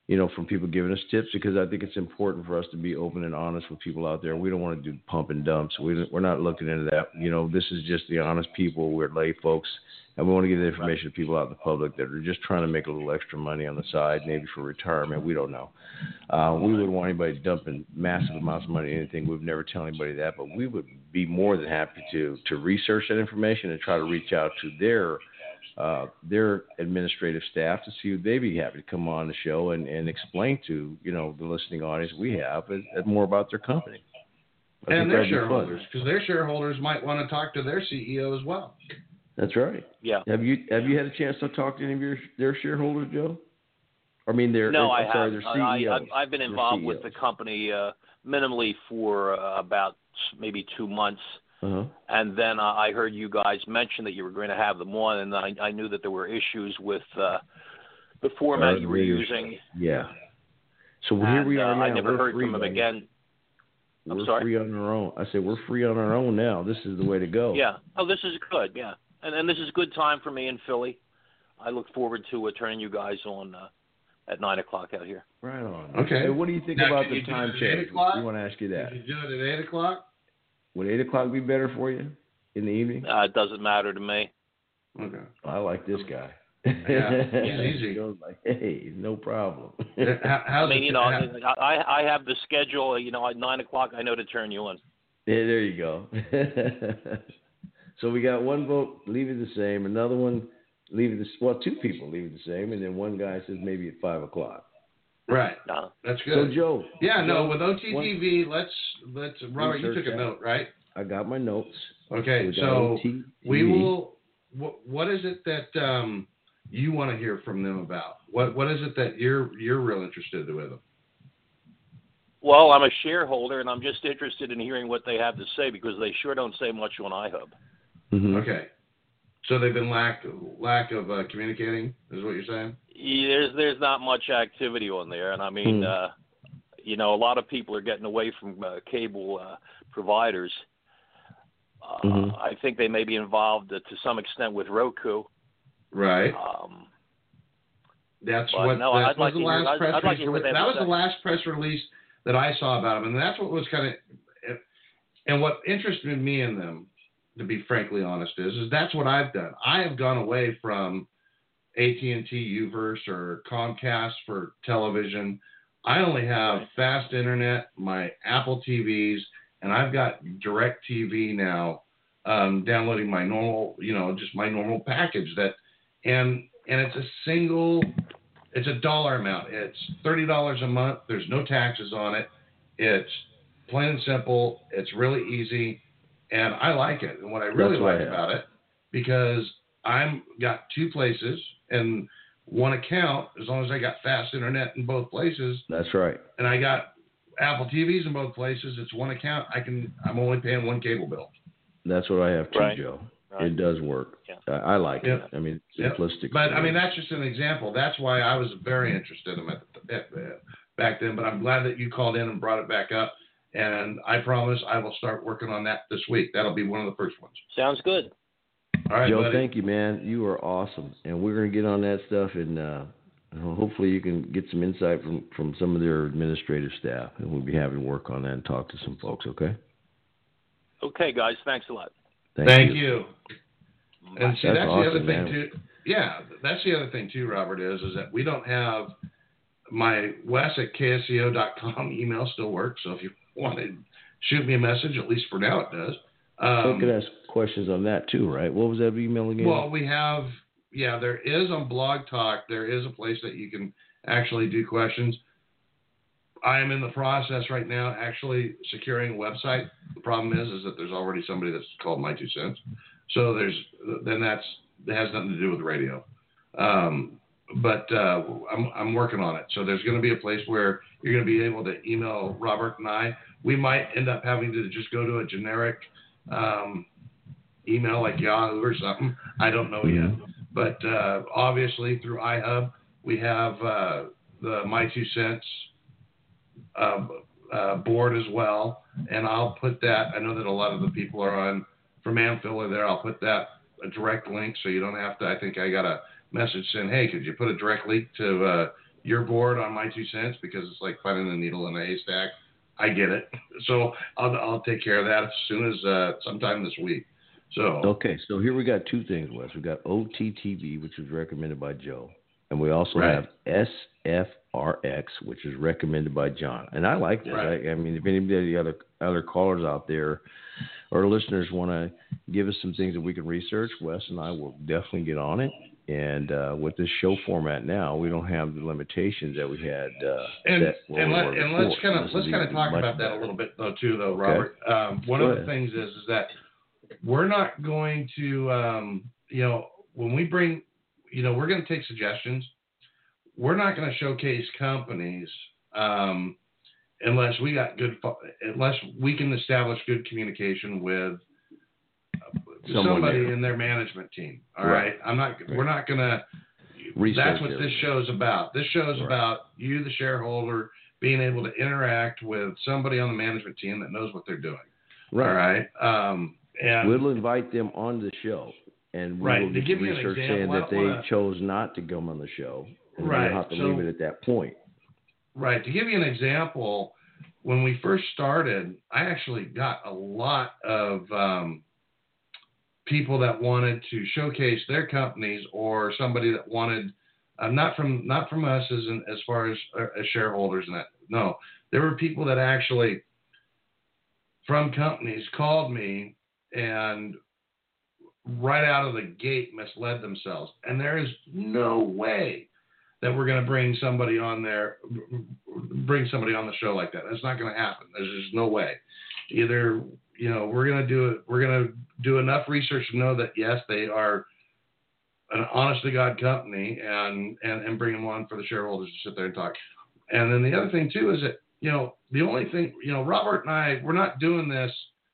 you know, from people giving us tips, because I think it's important for us to be open and honest with people out there. We don't want to do pump and dumps. We, we're not looking into that. You know, this is just the honest people. We're lay folks, and we want to give the information to people out in the public that are just trying to make a little extra money on the side, maybe for retirement. We don't know. Uh, we wouldn't want anybody dumping massive amounts of money in anything. We'd never tell anybody that, but we would be more than happy to to research that information and try to reach out to their Uh, their administrative staff to see if they'd be happy to come on the show and, and explain to, you know, the listening audience we have and, and more about their company. I and their shareholders, because their shareholders might want to talk to their C E O as well. That's right. Yeah. Have you have you had a chance to talk to any of your their shareholders, Joe? I mean, their no, I'm I sorry, have. their C E Os. I, I've, I've been involved with the company uh, minimally for uh, about maybe two months. Uh-huh. And then uh, I heard you guys mention that you were going to have them on, and I, I knew that there were issues with uh, the format uh, you were using. Yeah. So and, here we are uh, now. I never we're heard free, from them man. again. I'm we're sorry? free on our own. I said we're free on our own now. This is the way to go. Yeah. Oh, this is good, yeah. And, and this is a good time for me in Philly. I look forward to uh, turning you guys on uh, at nine o'clock out here. Right on. Okay. Hey, what do you think now, about can the you do time it at change? eight o'clock? We want to ask you that. Can you do it at eight o'clock? Would eight o'clock be better for you in the evening? Uh, it doesn't matter to me. Okay. I like this guy. Yeah, he's easy. Joe's like, hey, no problem. How, how's I mean, it, you know, how, I I have the schedule. You know, at nine o'clock, I know to turn you on. Yeah, there you go. So we got one vote, leave it the same. Another one, leave it the well, two people leave it the same, and then one guy says maybe at five o'clock. right. No. That's good. So Joe. Yeah, no, Joe, with O T T V, one, let's let's Robert, you research took a that. note, right? I got my notes. Okay, We got so O T T V. we will. What, what is it that um, you want to hear from them about? What What is it that you're you're real interested with them? Well, I'm a shareholder, and I'm just interested in hearing what they have to say because they sure don't say much on iHub. Mm-hmm. Okay, so they've been lack lack of uh, communicating, is what you're saying? Yeah, there's there's not much activity on there, and I mean, Hmm. uh, you know, a lot of people are getting away from uh, cable uh, providers. Uh, Mhm. I think they may be involved uh, to some extent with Roku. Right. Um, That's but what no, that I'd was like the to hear- last I'd- press I'd like release. to hear what they That have was to the say. last press release that I saw about them, and that's what was kind of. And what interested me in them, to be frankly honest, is is that's what I've done. I have gone away from A T and T Uverse or Comcast for television. I only have Right. fast internet, my Apple T Vs, and I've got DirecTV now. Um, downloading my normal, you know, just my normal package that, and and it's a single, it's a dollar amount. It's thirty dollars a month. There's no taxes on it. It's plain and simple. It's really easy, and I like it. And what I really That's what I like have. about it, because I'm got two places and one account, as long as I got fast internet in both places, That's right. and I got Apple T Vs in both places, it's one account. I can, I'm only paying one cable bill. That's what I have too, Right. Joe. Right. It does work. Yeah. I, I like Yep. it. I mean, Yep. simplistic. But I mean, that's just an example. That's why I was very interested in it at, at, back then. But I'm glad that you called in and brought it back up. And I promise I will start working on that this week. That'll be one of the first ones. Sounds good. All right, Joe, buddy. thank you, man. You are awesome, and we're gonna get on that stuff, and uh, hopefully you can get some insight from, from some of their administrative staff, and we'll be having to work on that and talk to some folks. Okay. Okay, guys. Thanks a lot. Thank, Thank you. you. And see, That's that's, awesome, the other thing man. too. Yeah, that's the other thing too, Robert, is is that we don't have my Wes at K S C O dot com email still works. So if you want to shoot me a message, at least for now it does. I Um, could ask questions on that too, right? What was that email again? Well, we have, yeah, there is on Blog Talk, there is a place that you can actually do questions. I am in the process right now actually securing a website. The problem is, is that there's already somebody that's called My Two Cents. So there's, then that's, that has nothing to do with radio. Um, but uh, I'm, I'm working on it. So there's going to be a place where you're going to be able to email Robert and I. We might end up having to just go to a generic um, email like Yahoo or something. I don't know yet. But uh, obviously through iHub, we have uh, the My Two Cents uh, uh, board as well. And I'll put that, I know that a lot of the people are on from Amphil are there. I'll put that a direct link so you don't have to, I think I got a message saying, hey, could you put a direct link to uh, you're bored on my two cents because it's like finding a needle in a haystack. I get it. So I'll, I'll take care of that as soon as uh, sometime this week. So okay, so here we got two things, Wes. We got O T T V, which was recommended by Joe, and we also right. have S F R X, which is recommended by John. And I like this. Right. I, I mean, if anybody other other callers out there or listeners want to give us some things that we can research, Wes and I will definitely get on it. And uh, with this show format now, we don't have the limitations that we had. Uh, and set and, let, and let's kind of this let's kind of talk about better. that a little bit though too, though, Robert. Okay. Um, one Go of ahead. the things is is that we're not going to, um, you know, when we bring, you know, we're going to take suggestions. We're not going to showcase companies um, unless we got good, unless we can establish good communication with Someone somebody there. in their management team. All right. right? I'm not. Right. We're not going to. That's what this show's about. This show's right. about you, the shareholder, being able to interact with somebody on the management team that knows what they're doing. Right. All right. Um, and we'll invite them on the show, and we right. will get research saying that they wanna... chose not to come on the show. And right. We'll have to so, leave it at that point. Right. To give you an example, when we first started, I actually got a lot of um, people that wanted to showcase their companies, or somebody that wanted uh, not from not from us as in, as far as uh, as shareholders and that. No, there were people that actually from companies called me and right out of the gate misled themselves. And there is no way that we're going to bring somebody on there, bring somebody on the show like that. That's not going to happen. There's just no way. Either, you know, we're going to do it. We're going to do enough research to know that yes, they are an honest to God company, and, and, and bring them on for the shareholders to sit there and talk. And then the other thing too is that, you know, the only thing, you know, Robert and I, we're not doing this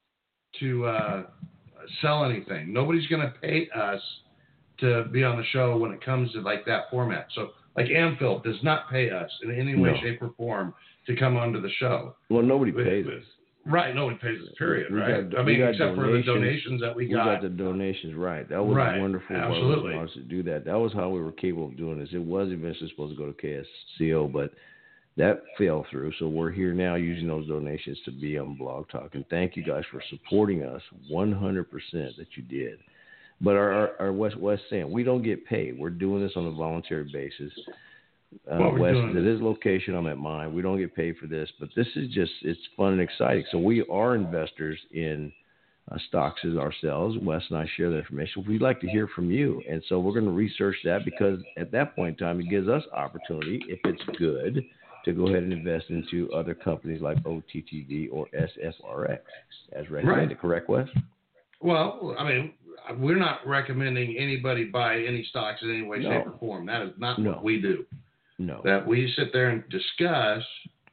to uh, sell anything. Nobody's going to pay us to be on the show when it comes to like that format. So like Amphil does not pay us in any way, no. shape, or form to come onto the show. Well, nobody pays us. Right, nobody pays us, period, we right? Got, I mean, donations. except for the donations that we got. We got the donations, right. That was right. wonderful. Absolutely. Of us to do that. That was how we were capable of doing this. It was eventually supposed to go to K S C O, but that fell through. So we're here now using those donations to be on Blog Talk. And thank you guys for supporting us one hundred percent that you did. But our, our, our West West saying, we don't get paid. We're doing this on a voluntary basis. Uh, West is at his location, I'm at mine. We don't get paid for this, but this is just, it's fun and exciting. So we are investors in uh, stocks as ourselves. Wes and I share the information. We'd like to hear from you. And so we're going to research that, because at that point in time, it gives us opportunity, if it's good, to go ahead and invest into other companies like O T T V or S F R X as recommended. Right. Correct, Wes? Well, I mean, we're not recommending anybody buy any stocks in any way, no. shape, or form. That is not no. what we do. No. That we sit there and discuss,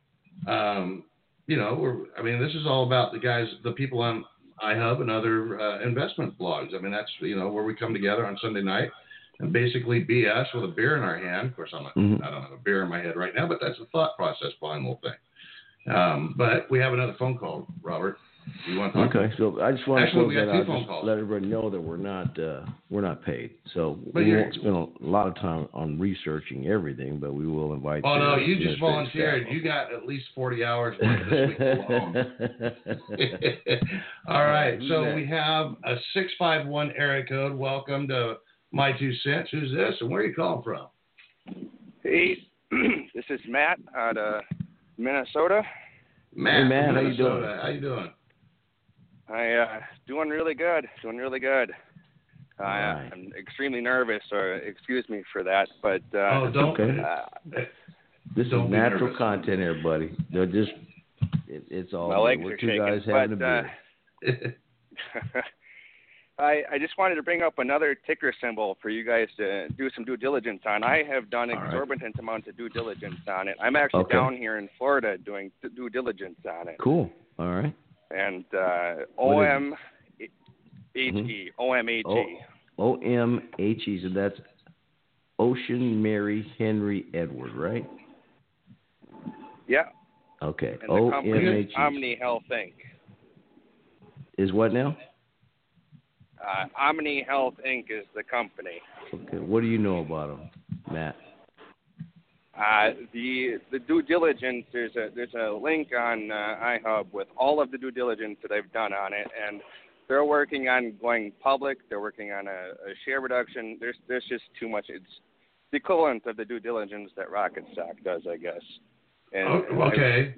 um, you know, we're, I mean, this is all about the guys, the people on iHub and other uh, investment blogs. I mean, that's, you know, where we come together on Sunday night and basically B S with a beer in our hand. Of course, I'm not, mm-hmm. I don't have a beer in my head right now, but that's the thought process behind the whole thing. Um, but we have another phone call, Robert. You want to talk? Okay, so I just want Actually, to we got that two out, phone just calls. let everybody know that we're not uh, we're not paid. So but we won't spend a lot of time on researching everything, but we will invite. Oh no, you just volunteered. Staff. You got at least forty hours worth this week alone. All right, so we have a six five one area code. Welcome to My Two Cents. Who's this, and where are you calling from? Hey, this is Matt out of Minnesota. Matt, hey, Matt, how you doing? How you doing? I uh doing really good, doing really good. Uh, right. I'm extremely nervous, or excuse me for that, but uh, oh, don't. Okay. Uh, this don't is natural content, everybody. They're just it, it's all. My legs We're are two shaking, guys having but, a beer. Uh, I I just wanted to bring up another ticker symbol for you guys to do some due diligence on. I have done exorbitant right. amounts of due diligence on it. I'm actually okay. down here in Florida doing due diligence on it. Cool. All right. And uh, O M H E, O M H E. O M H E, so that's Ocean Mary Henry Edward, right? Yeah. Okay. And the O M company H is E. Omni Health Incorporated. Is what now? Uh, Omni Health Incorporated is the company. Okay. What do you know about them, Matt? Uh, the the due diligence. There's a there's a link on uh, iHub with all of the due diligence that I've done on it, and they're working on going public. They're working on a, a share reduction. There's there's just too much. It's the equivalent of the due diligence that Rocket Stock does, I guess. And oh, okay.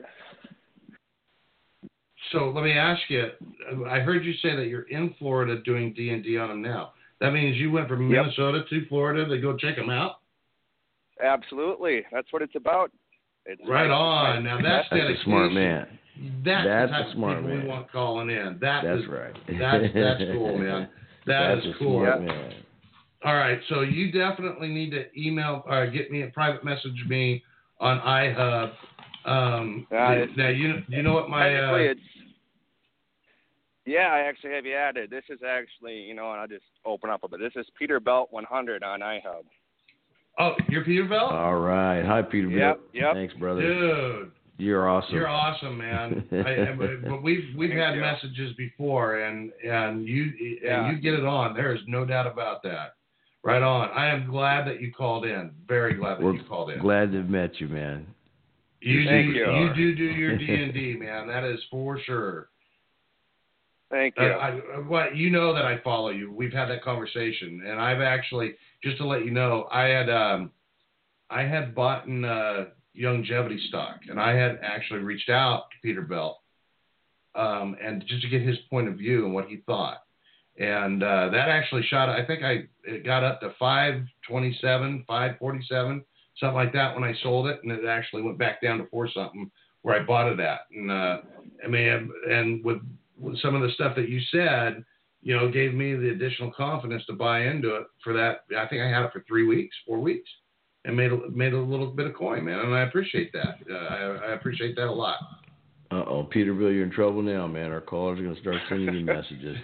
So let me ask you. I heard you say that you're in Florida doing D and D on them now. That means you went from yep. Minnesota to Florida to go check them out? Absolutely. That's what it's about. It's right nice. on. Now that's, that's a smart man. That's, that's the type a smart of people man. we want calling in. That that's is, right. That's, that's cool, man. That that's is a cool. Smart man. All right. So you definitely need to email or get me a private message me on iHub. Um, uh, now, you, you know what my... Uh, it's, yeah, I actually have you added. This is actually, you know, and I'll just open up a bit. This is Peterbilt one hundred on iHub. Oh, you're Peterbilt? All right. Hi, Peterbilt. Yep, yep. Thanks, brother. Dude. You're awesome. You're awesome, man. I, but we've we've Thank had you. messages before, and and you yeah. and you get it on. There is no doubt about that. Right on. I am glad that you called in. Very glad that We're you called in. Glad to have met you, man. You Thank do you. you do do your D and D, man. That is for sure. Thank you. Uh, I, what you know that I follow you. We've had that conversation, and I've actually just to let you know, I had um, I had bought in uh, longevity stock, and I had actually reached out to Peterbilt, um, and just to get his point of view and what he thought, and uh, that actually shot. I think I it got up to five twenty-seven, five forty-seven, something like that when I sold it, and it actually went back down to four something where I bought it at, and uh, I mean, and with with some of the stuff that you said, you know, gave me the additional confidence to buy into it for that. I think I had it for three weeks, four weeks, and made a, made a little bit of coin, man. And I appreciate that. Uh, I, I appreciate that a lot. Uh-oh, Peterbilt, you're in trouble now, man. Our callers are going to start sending you messages.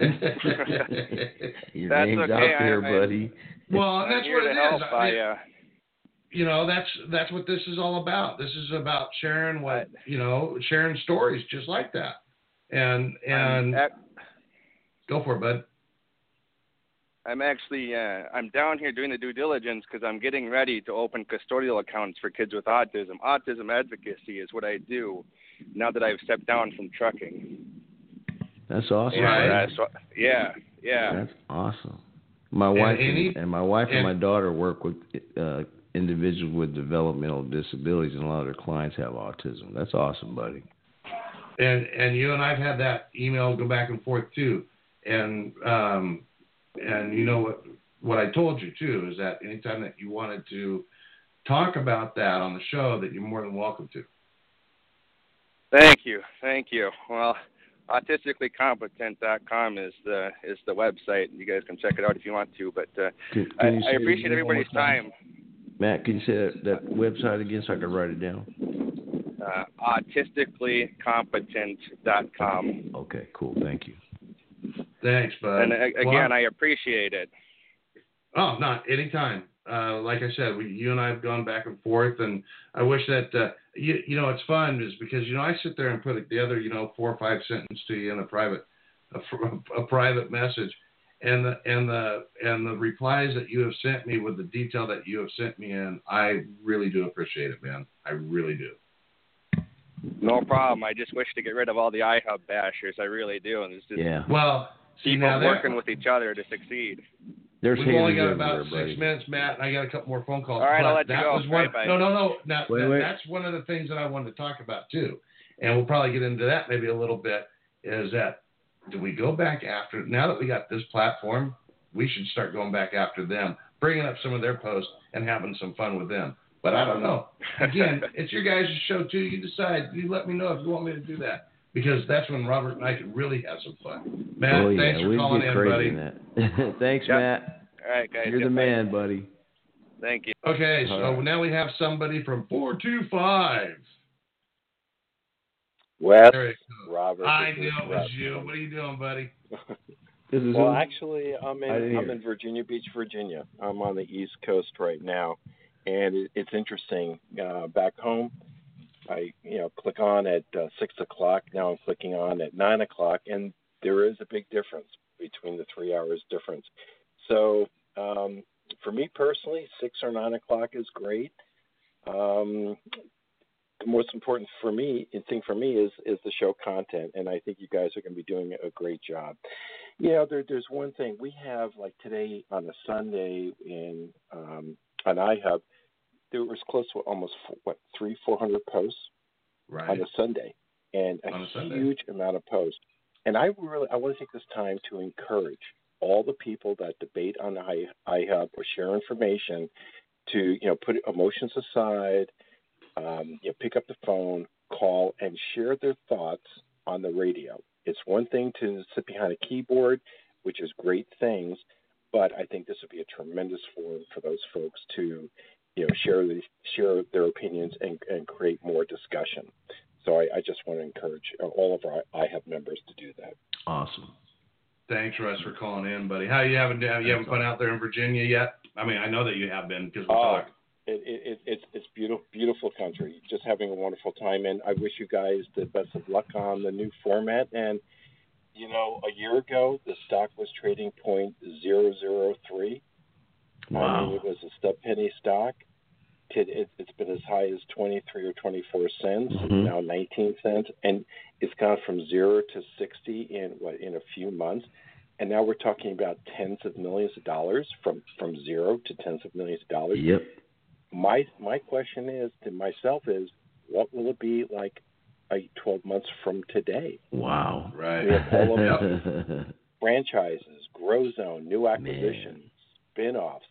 Your that's name's okay. out there, I, buddy. Well, and that's I'm here what it to is. help. I mean, I, uh, you know, that's that's what this is all about. This is about sharing what, you know, sharing stories just like that. And and at, go for it, bud. I'm actually uh, I'm down here doing the due diligence because I'm getting ready to open custodial accounts for kids with autism. Autism advocacy is what I do now that I've stepped down from trucking. That's awesome. And, Right. uh, so, yeah, yeah. That's awesome. My wife and, any, and my wife and, and my daughter work with uh, individuals with developmental disabilities, and a lot of their clients have autism. That's awesome, buddy. And and you and I've had that email go back and forth too, and um, and you know what what I told you too is that anytime that you wanted to talk about that on the show, that you're more than welcome to. Thank you, thank you. Well, autistically competent dot com is the is the website. You guys can check it out if you want to. But uh, Can, I, can you I say appreciate it one more everybody's time. Matt, can you say that, that website again so I can write it down? Uh, autistically competent dot com. Okay, cool. Thank you. Thanks, bud. And uh, again, well, I appreciate it. Oh, not anytime. Uh, like I said, we, you and I have gone back and forth, and I wish that uh, you, you know it's fun is because you know I sit there and put together you know four or five sentences to you in a private a, a private message, and the and the and the replies that you have sent me with the detail that you have sent me in, I really do appreciate it, man. I really do. No problem. I just wish to get rid of all the iHub bashers. I really do. And it's just Yeah. Well, see, people now that, working with each other to succeed. There's We've only got haters about everywhere, six buddy. minutes, Matt, and I got a couple more phone calls. All right, but I'll let you that go. Was one, Bye-bye. no, no, no. Now, Wait, that, wait. That's one of the things that I wanted to talk about too, and we'll probably get into that maybe a little bit. Is that do we go back after now that we got this platform? We should start going back after them, bringing up some of their posts and having some fun with them. But I don't know. Again, it's your guys' show too. You decide. You let me know if you want me to do that. Because that's when Robert and I can really have some fun. Matt, oh, yeah. thanks for we calling get in, crazy buddy. in that. Thanks, Yep. Matt. All right, guys. You're Yep, the bye. man, buddy. Thank you. Okay, so All right. now we have somebody from four two five. Wes, There it goes. Robert. I this knew is it was Russ. you. What are you doing, buddy? This is Well, who? actually, I'm I didn't in I'm hear. in Virginia Beach, Virginia. I'm on the East Coast right now, and it, it's interesting. Uh, back home, I you know click on at uh, six o'clock. Now I'm clicking on at nine o'clock, and there is a big difference between the three hours difference. So um, for me personally, six or nine o'clock is great. Um, the most important for me, thing for me is is the show content, and I think you guys are going to be doing a great job. Yeah, there, there's one thing we have like today on a Sunday in um, on iHub. There was close to almost what three, four hundred posts right. on a Sunday, and a, a Sunday. huge amount of posts. And I really, I want to take this time to encourage all the people that debate on I, iHub or share information to, you know, put emotions aside, um, you know, pick up the phone, call, and share their thoughts on the radio. It's one thing to sit behind a keyboard, which is great things, but I think this would be a tremendous forum for those folks to, you know, share the, share their opinions and, and create more discussion. So I, I just want to encourage all of our iHub members to do that. Awesome. Thanks, Russ, for calling in, buddy. How you haven't you haven't been out there in Virginia yet? I mean, I know that you have been because we oh, talked. It, it, it's it's beautiful, beautiful country. Just having a wonderful time, and I wish you guys the best of luck on the new format. And you know, a year ago, the stock was trading point zero zero three. Wow. I mean, it was a stub penny stock. It, it, it's been as high as twenty-three or twenty-four cents. Mm-hmm. It's now nineteen cents, and it's gone from zero to sixty in what in a few months. And now we're talking about tens of millions of dollars from, from zero to tens of millions of dollars. Yep. My my question is to myself is, what will it be like a twelve months from today? Wow. Right. We have all of the franchises, Grow Zone, new acquisitions, Man. spin-offs.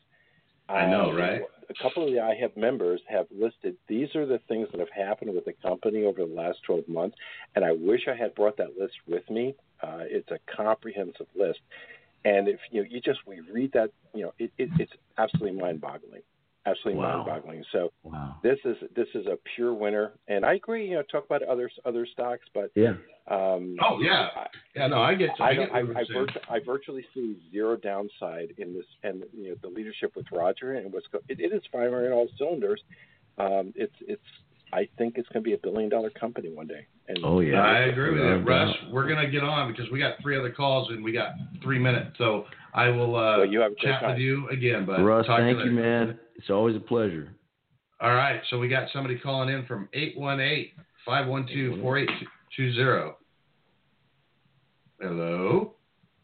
I know, um, right? A couple of the iHub members have listed, these are the things that have happened with the company over the last twelve months, and I wish I had brought that list with me. Uh, it's a comprehensive list. And if you know, you just, we read that, you know, it, it, it's absolutely mind-boggling. Absolutely Wow. mind-boggling. So wow. this is this is a pure winner. And I agree, you know, talk about other other stocks, but yeah. Um, oh yeah, yeah. No, I get. I I, get I, what I, you're virtu- I virtually see zero downside in this, and you know the leadership with Roger and what's go- it, it is firing on all cylinders. Um, it's it's. I think it's going to be a billion dollar company one day. And oh yeah, I agree with you, no Russ. doubt. We're gonna get on because we got three other calls and we got three minutes. So I will uh, well, you have a great chat time. with you again. But Russ, talk thank to you, later. man. It's always a pleasure. All right, so we got somebody calling in from eight one eight, five one two, four eight two zero. Hello.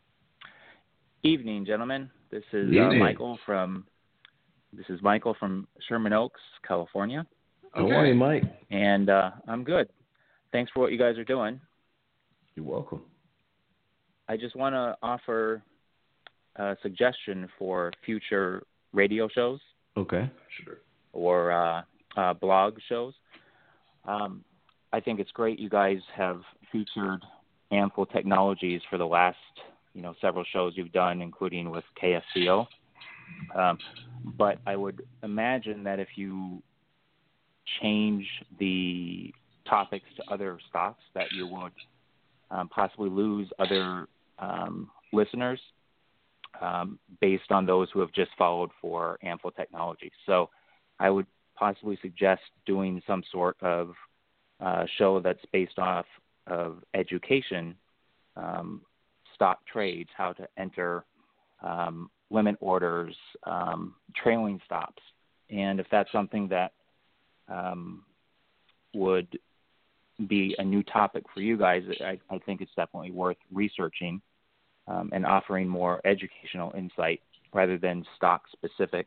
Evening, gentlemen. This is uh, Evening. Michael from this is Michael from Sherman Oaks, California. How are you, Mike? And uh, I'm good. Thanks for what you guys are doing. You're welcome. I just want to offer a suggestion for future radio shows. Okay. Sure. Or uh, uh, blog shows. Um, I think it's great you guys have featured Ample Technologies for the last, you know, several shows you've done, including with K S C O. Um, but I would imagine that if you change the topics to other stocks, that you would um, possibly lose other um, listeners um, based on those who have just followed for Ample Technologies. So I would possibly suggest doing some sort of uh, show that's based off of education, um, stock trades, how to enter um, limit orders, um, trailing stops. And if that's something that um, would be a new topic for you guys, I, I think it's definitely worth researching um, and offering more educational insight rather than stock-specific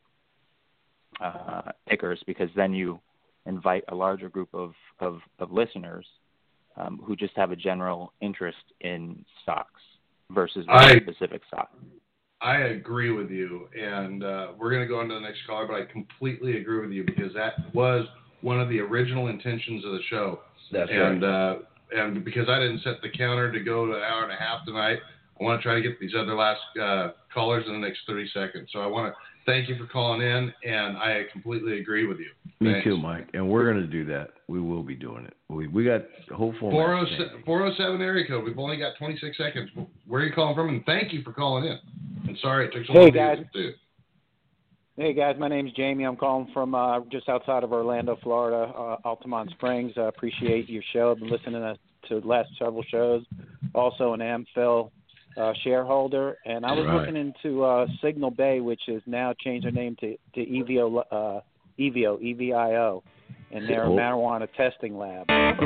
uh, tickers, because then you invite a larger group of, of, of listeners um, who just have a general interest in stocks versus I, specific stock. I agree with you, and uh, we're going to go on to the next caller, but I completely agree with you because that was one of the original intentions of the show. That's and, right. Uh, and because I didn't set the counter to go to an hour and a half tonight, I want to try to get these other last uh, callers in the next thirty seconds. So I want to thank you for calling in, and I completely agree with you. Me Thanks. too, Mike. And we're going to do that. We will be doing it. We we got the whole format. four oh seven area code. We've only got twenty-six seconds. Where are you calling from? And thank you for calling in. And sorry it took so long Hey, to guys. get to. Hey guys, my name's Jamie. I'm calling from uh, just outside of Orlando, Florida, uh, Altamont Springs. I appreciate your show. I've been listening to, to the last several shows. Also an Amphil uh, shareholder, and I was Right. looking into uh, Signal Bay, which has now changed their name to, to E V O uh, E V O, E V I O, and they're a Oh. marijuana testing lab.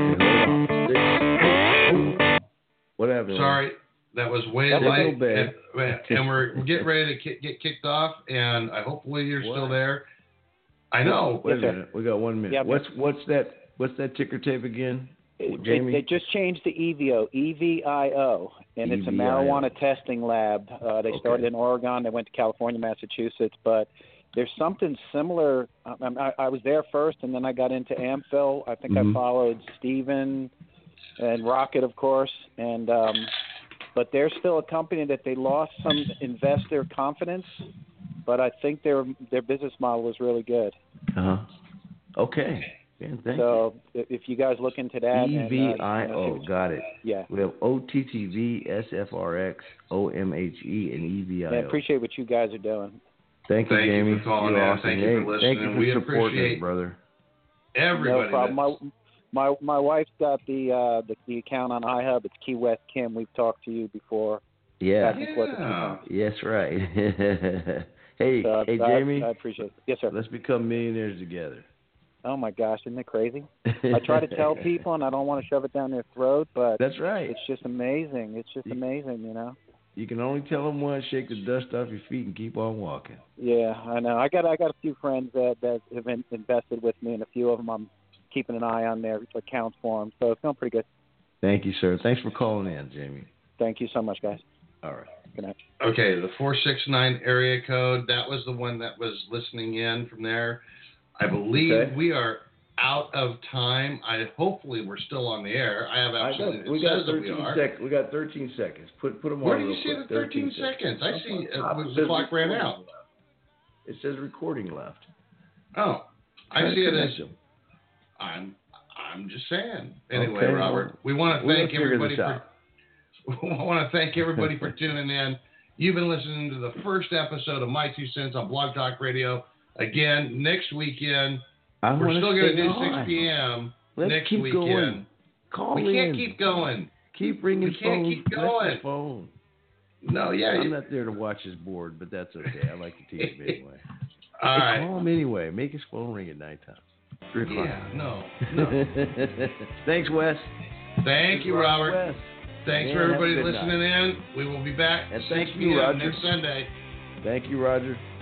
What happened? Sorry, that was way That's late, okay, babe. and, and we're getting ready to ki- get kicked off. And I hopefully you're What? still there. I know. Wait a Yes, sir. minute. We got one minute. Yeah, what's what's that? What's that ticker tape again, They, Jamie? they just changed to E V O, E V I O, and it's a E V I O. marijuana testing lab. Uh, they Okay. started in Oregon. They went to California, Massachusetts, but there's something similar. I, I, I was there first, and then I got into Amphil. I think Mhm. I followed Steven and Rocket, of course, and um, but they're still a company that they lost some investor confidence, but I think their their business model is really good. Uh huh. Okay. Yeah, thank So if if you guys look into that, you. and, E V uh, I you know, O. Got it. yeah. We have O T T V, S F R X, O M H E, and E V I O. I appreciate what you guys are doing. Thank you, Thank you Jamie. for calling You're in. awesome. Thank you Hey, for listening. Thank you for We supporting appreciate us, brother. Everybody. No problem. My, that's- my my wife's got the uh the, the account on iHub. It's Key West Kim. We've talked to you before. Yeah. Back and forth a few times. Yes, right. hey, So, hey, I- Jamie. I appreciate it. Yes, sir. Let's become millionaires together. Oh my gosh, isn't it crazy? I try to tell people, and I don't want to shove it down their throat, but That's right. it's just amazing. It's just amazing, you know. You can only tell them once, shake the dust off your feet, and keep on walking. Yeah, I know. I got I got a few friends that that have in, invested with me, and a few of them I'm keeping an eye on their accounts for them. So it's going pretty good. Thank you, sir. Thanks for calling in, Jamie. Thank you so much, guys. All right. Good night. Okay, the four six nine area code, that was the one that was listening in from there. I believe Okay. we are out of time. I hopefully we're still on the air. I have I absolutely got, we it got says that we thirteen are. seconds. We got thirteen seconds. Put put them Where on do you real see quick. the thirteen seconds? I see uh, It the says clock ran recording out. left. It says recording left. Oh, I Try to see it connect as them. I'm I'm just saying. Anyway, Okay, Robert, well, we want to we'll thank figure everybody this for out. we want to thank everybody for tuning in. You've been listening to the first episode of My Two Cents on Blog Talk Radio. Again, next weekend, I we're wanna still going to stay do on. six p.m. Let's next keep weekend. going. Call we can't in. keep going. Keep ringing We can't phones. keep Press going. his phone. No, yeah. I'm you- not there to watch his board, but that's okay. I like to tease him anyway. All Hey, right. Call him anyway. Make his phone ring at night time. Three o'clock. Yeah, no, no. Thanks, Wes. Thank you, Robert. Wes. Thanks Man, for have a everybody good listening night. in. We will be back And six thank you, p.m. Roger. next Sunday. Thank you, Roger.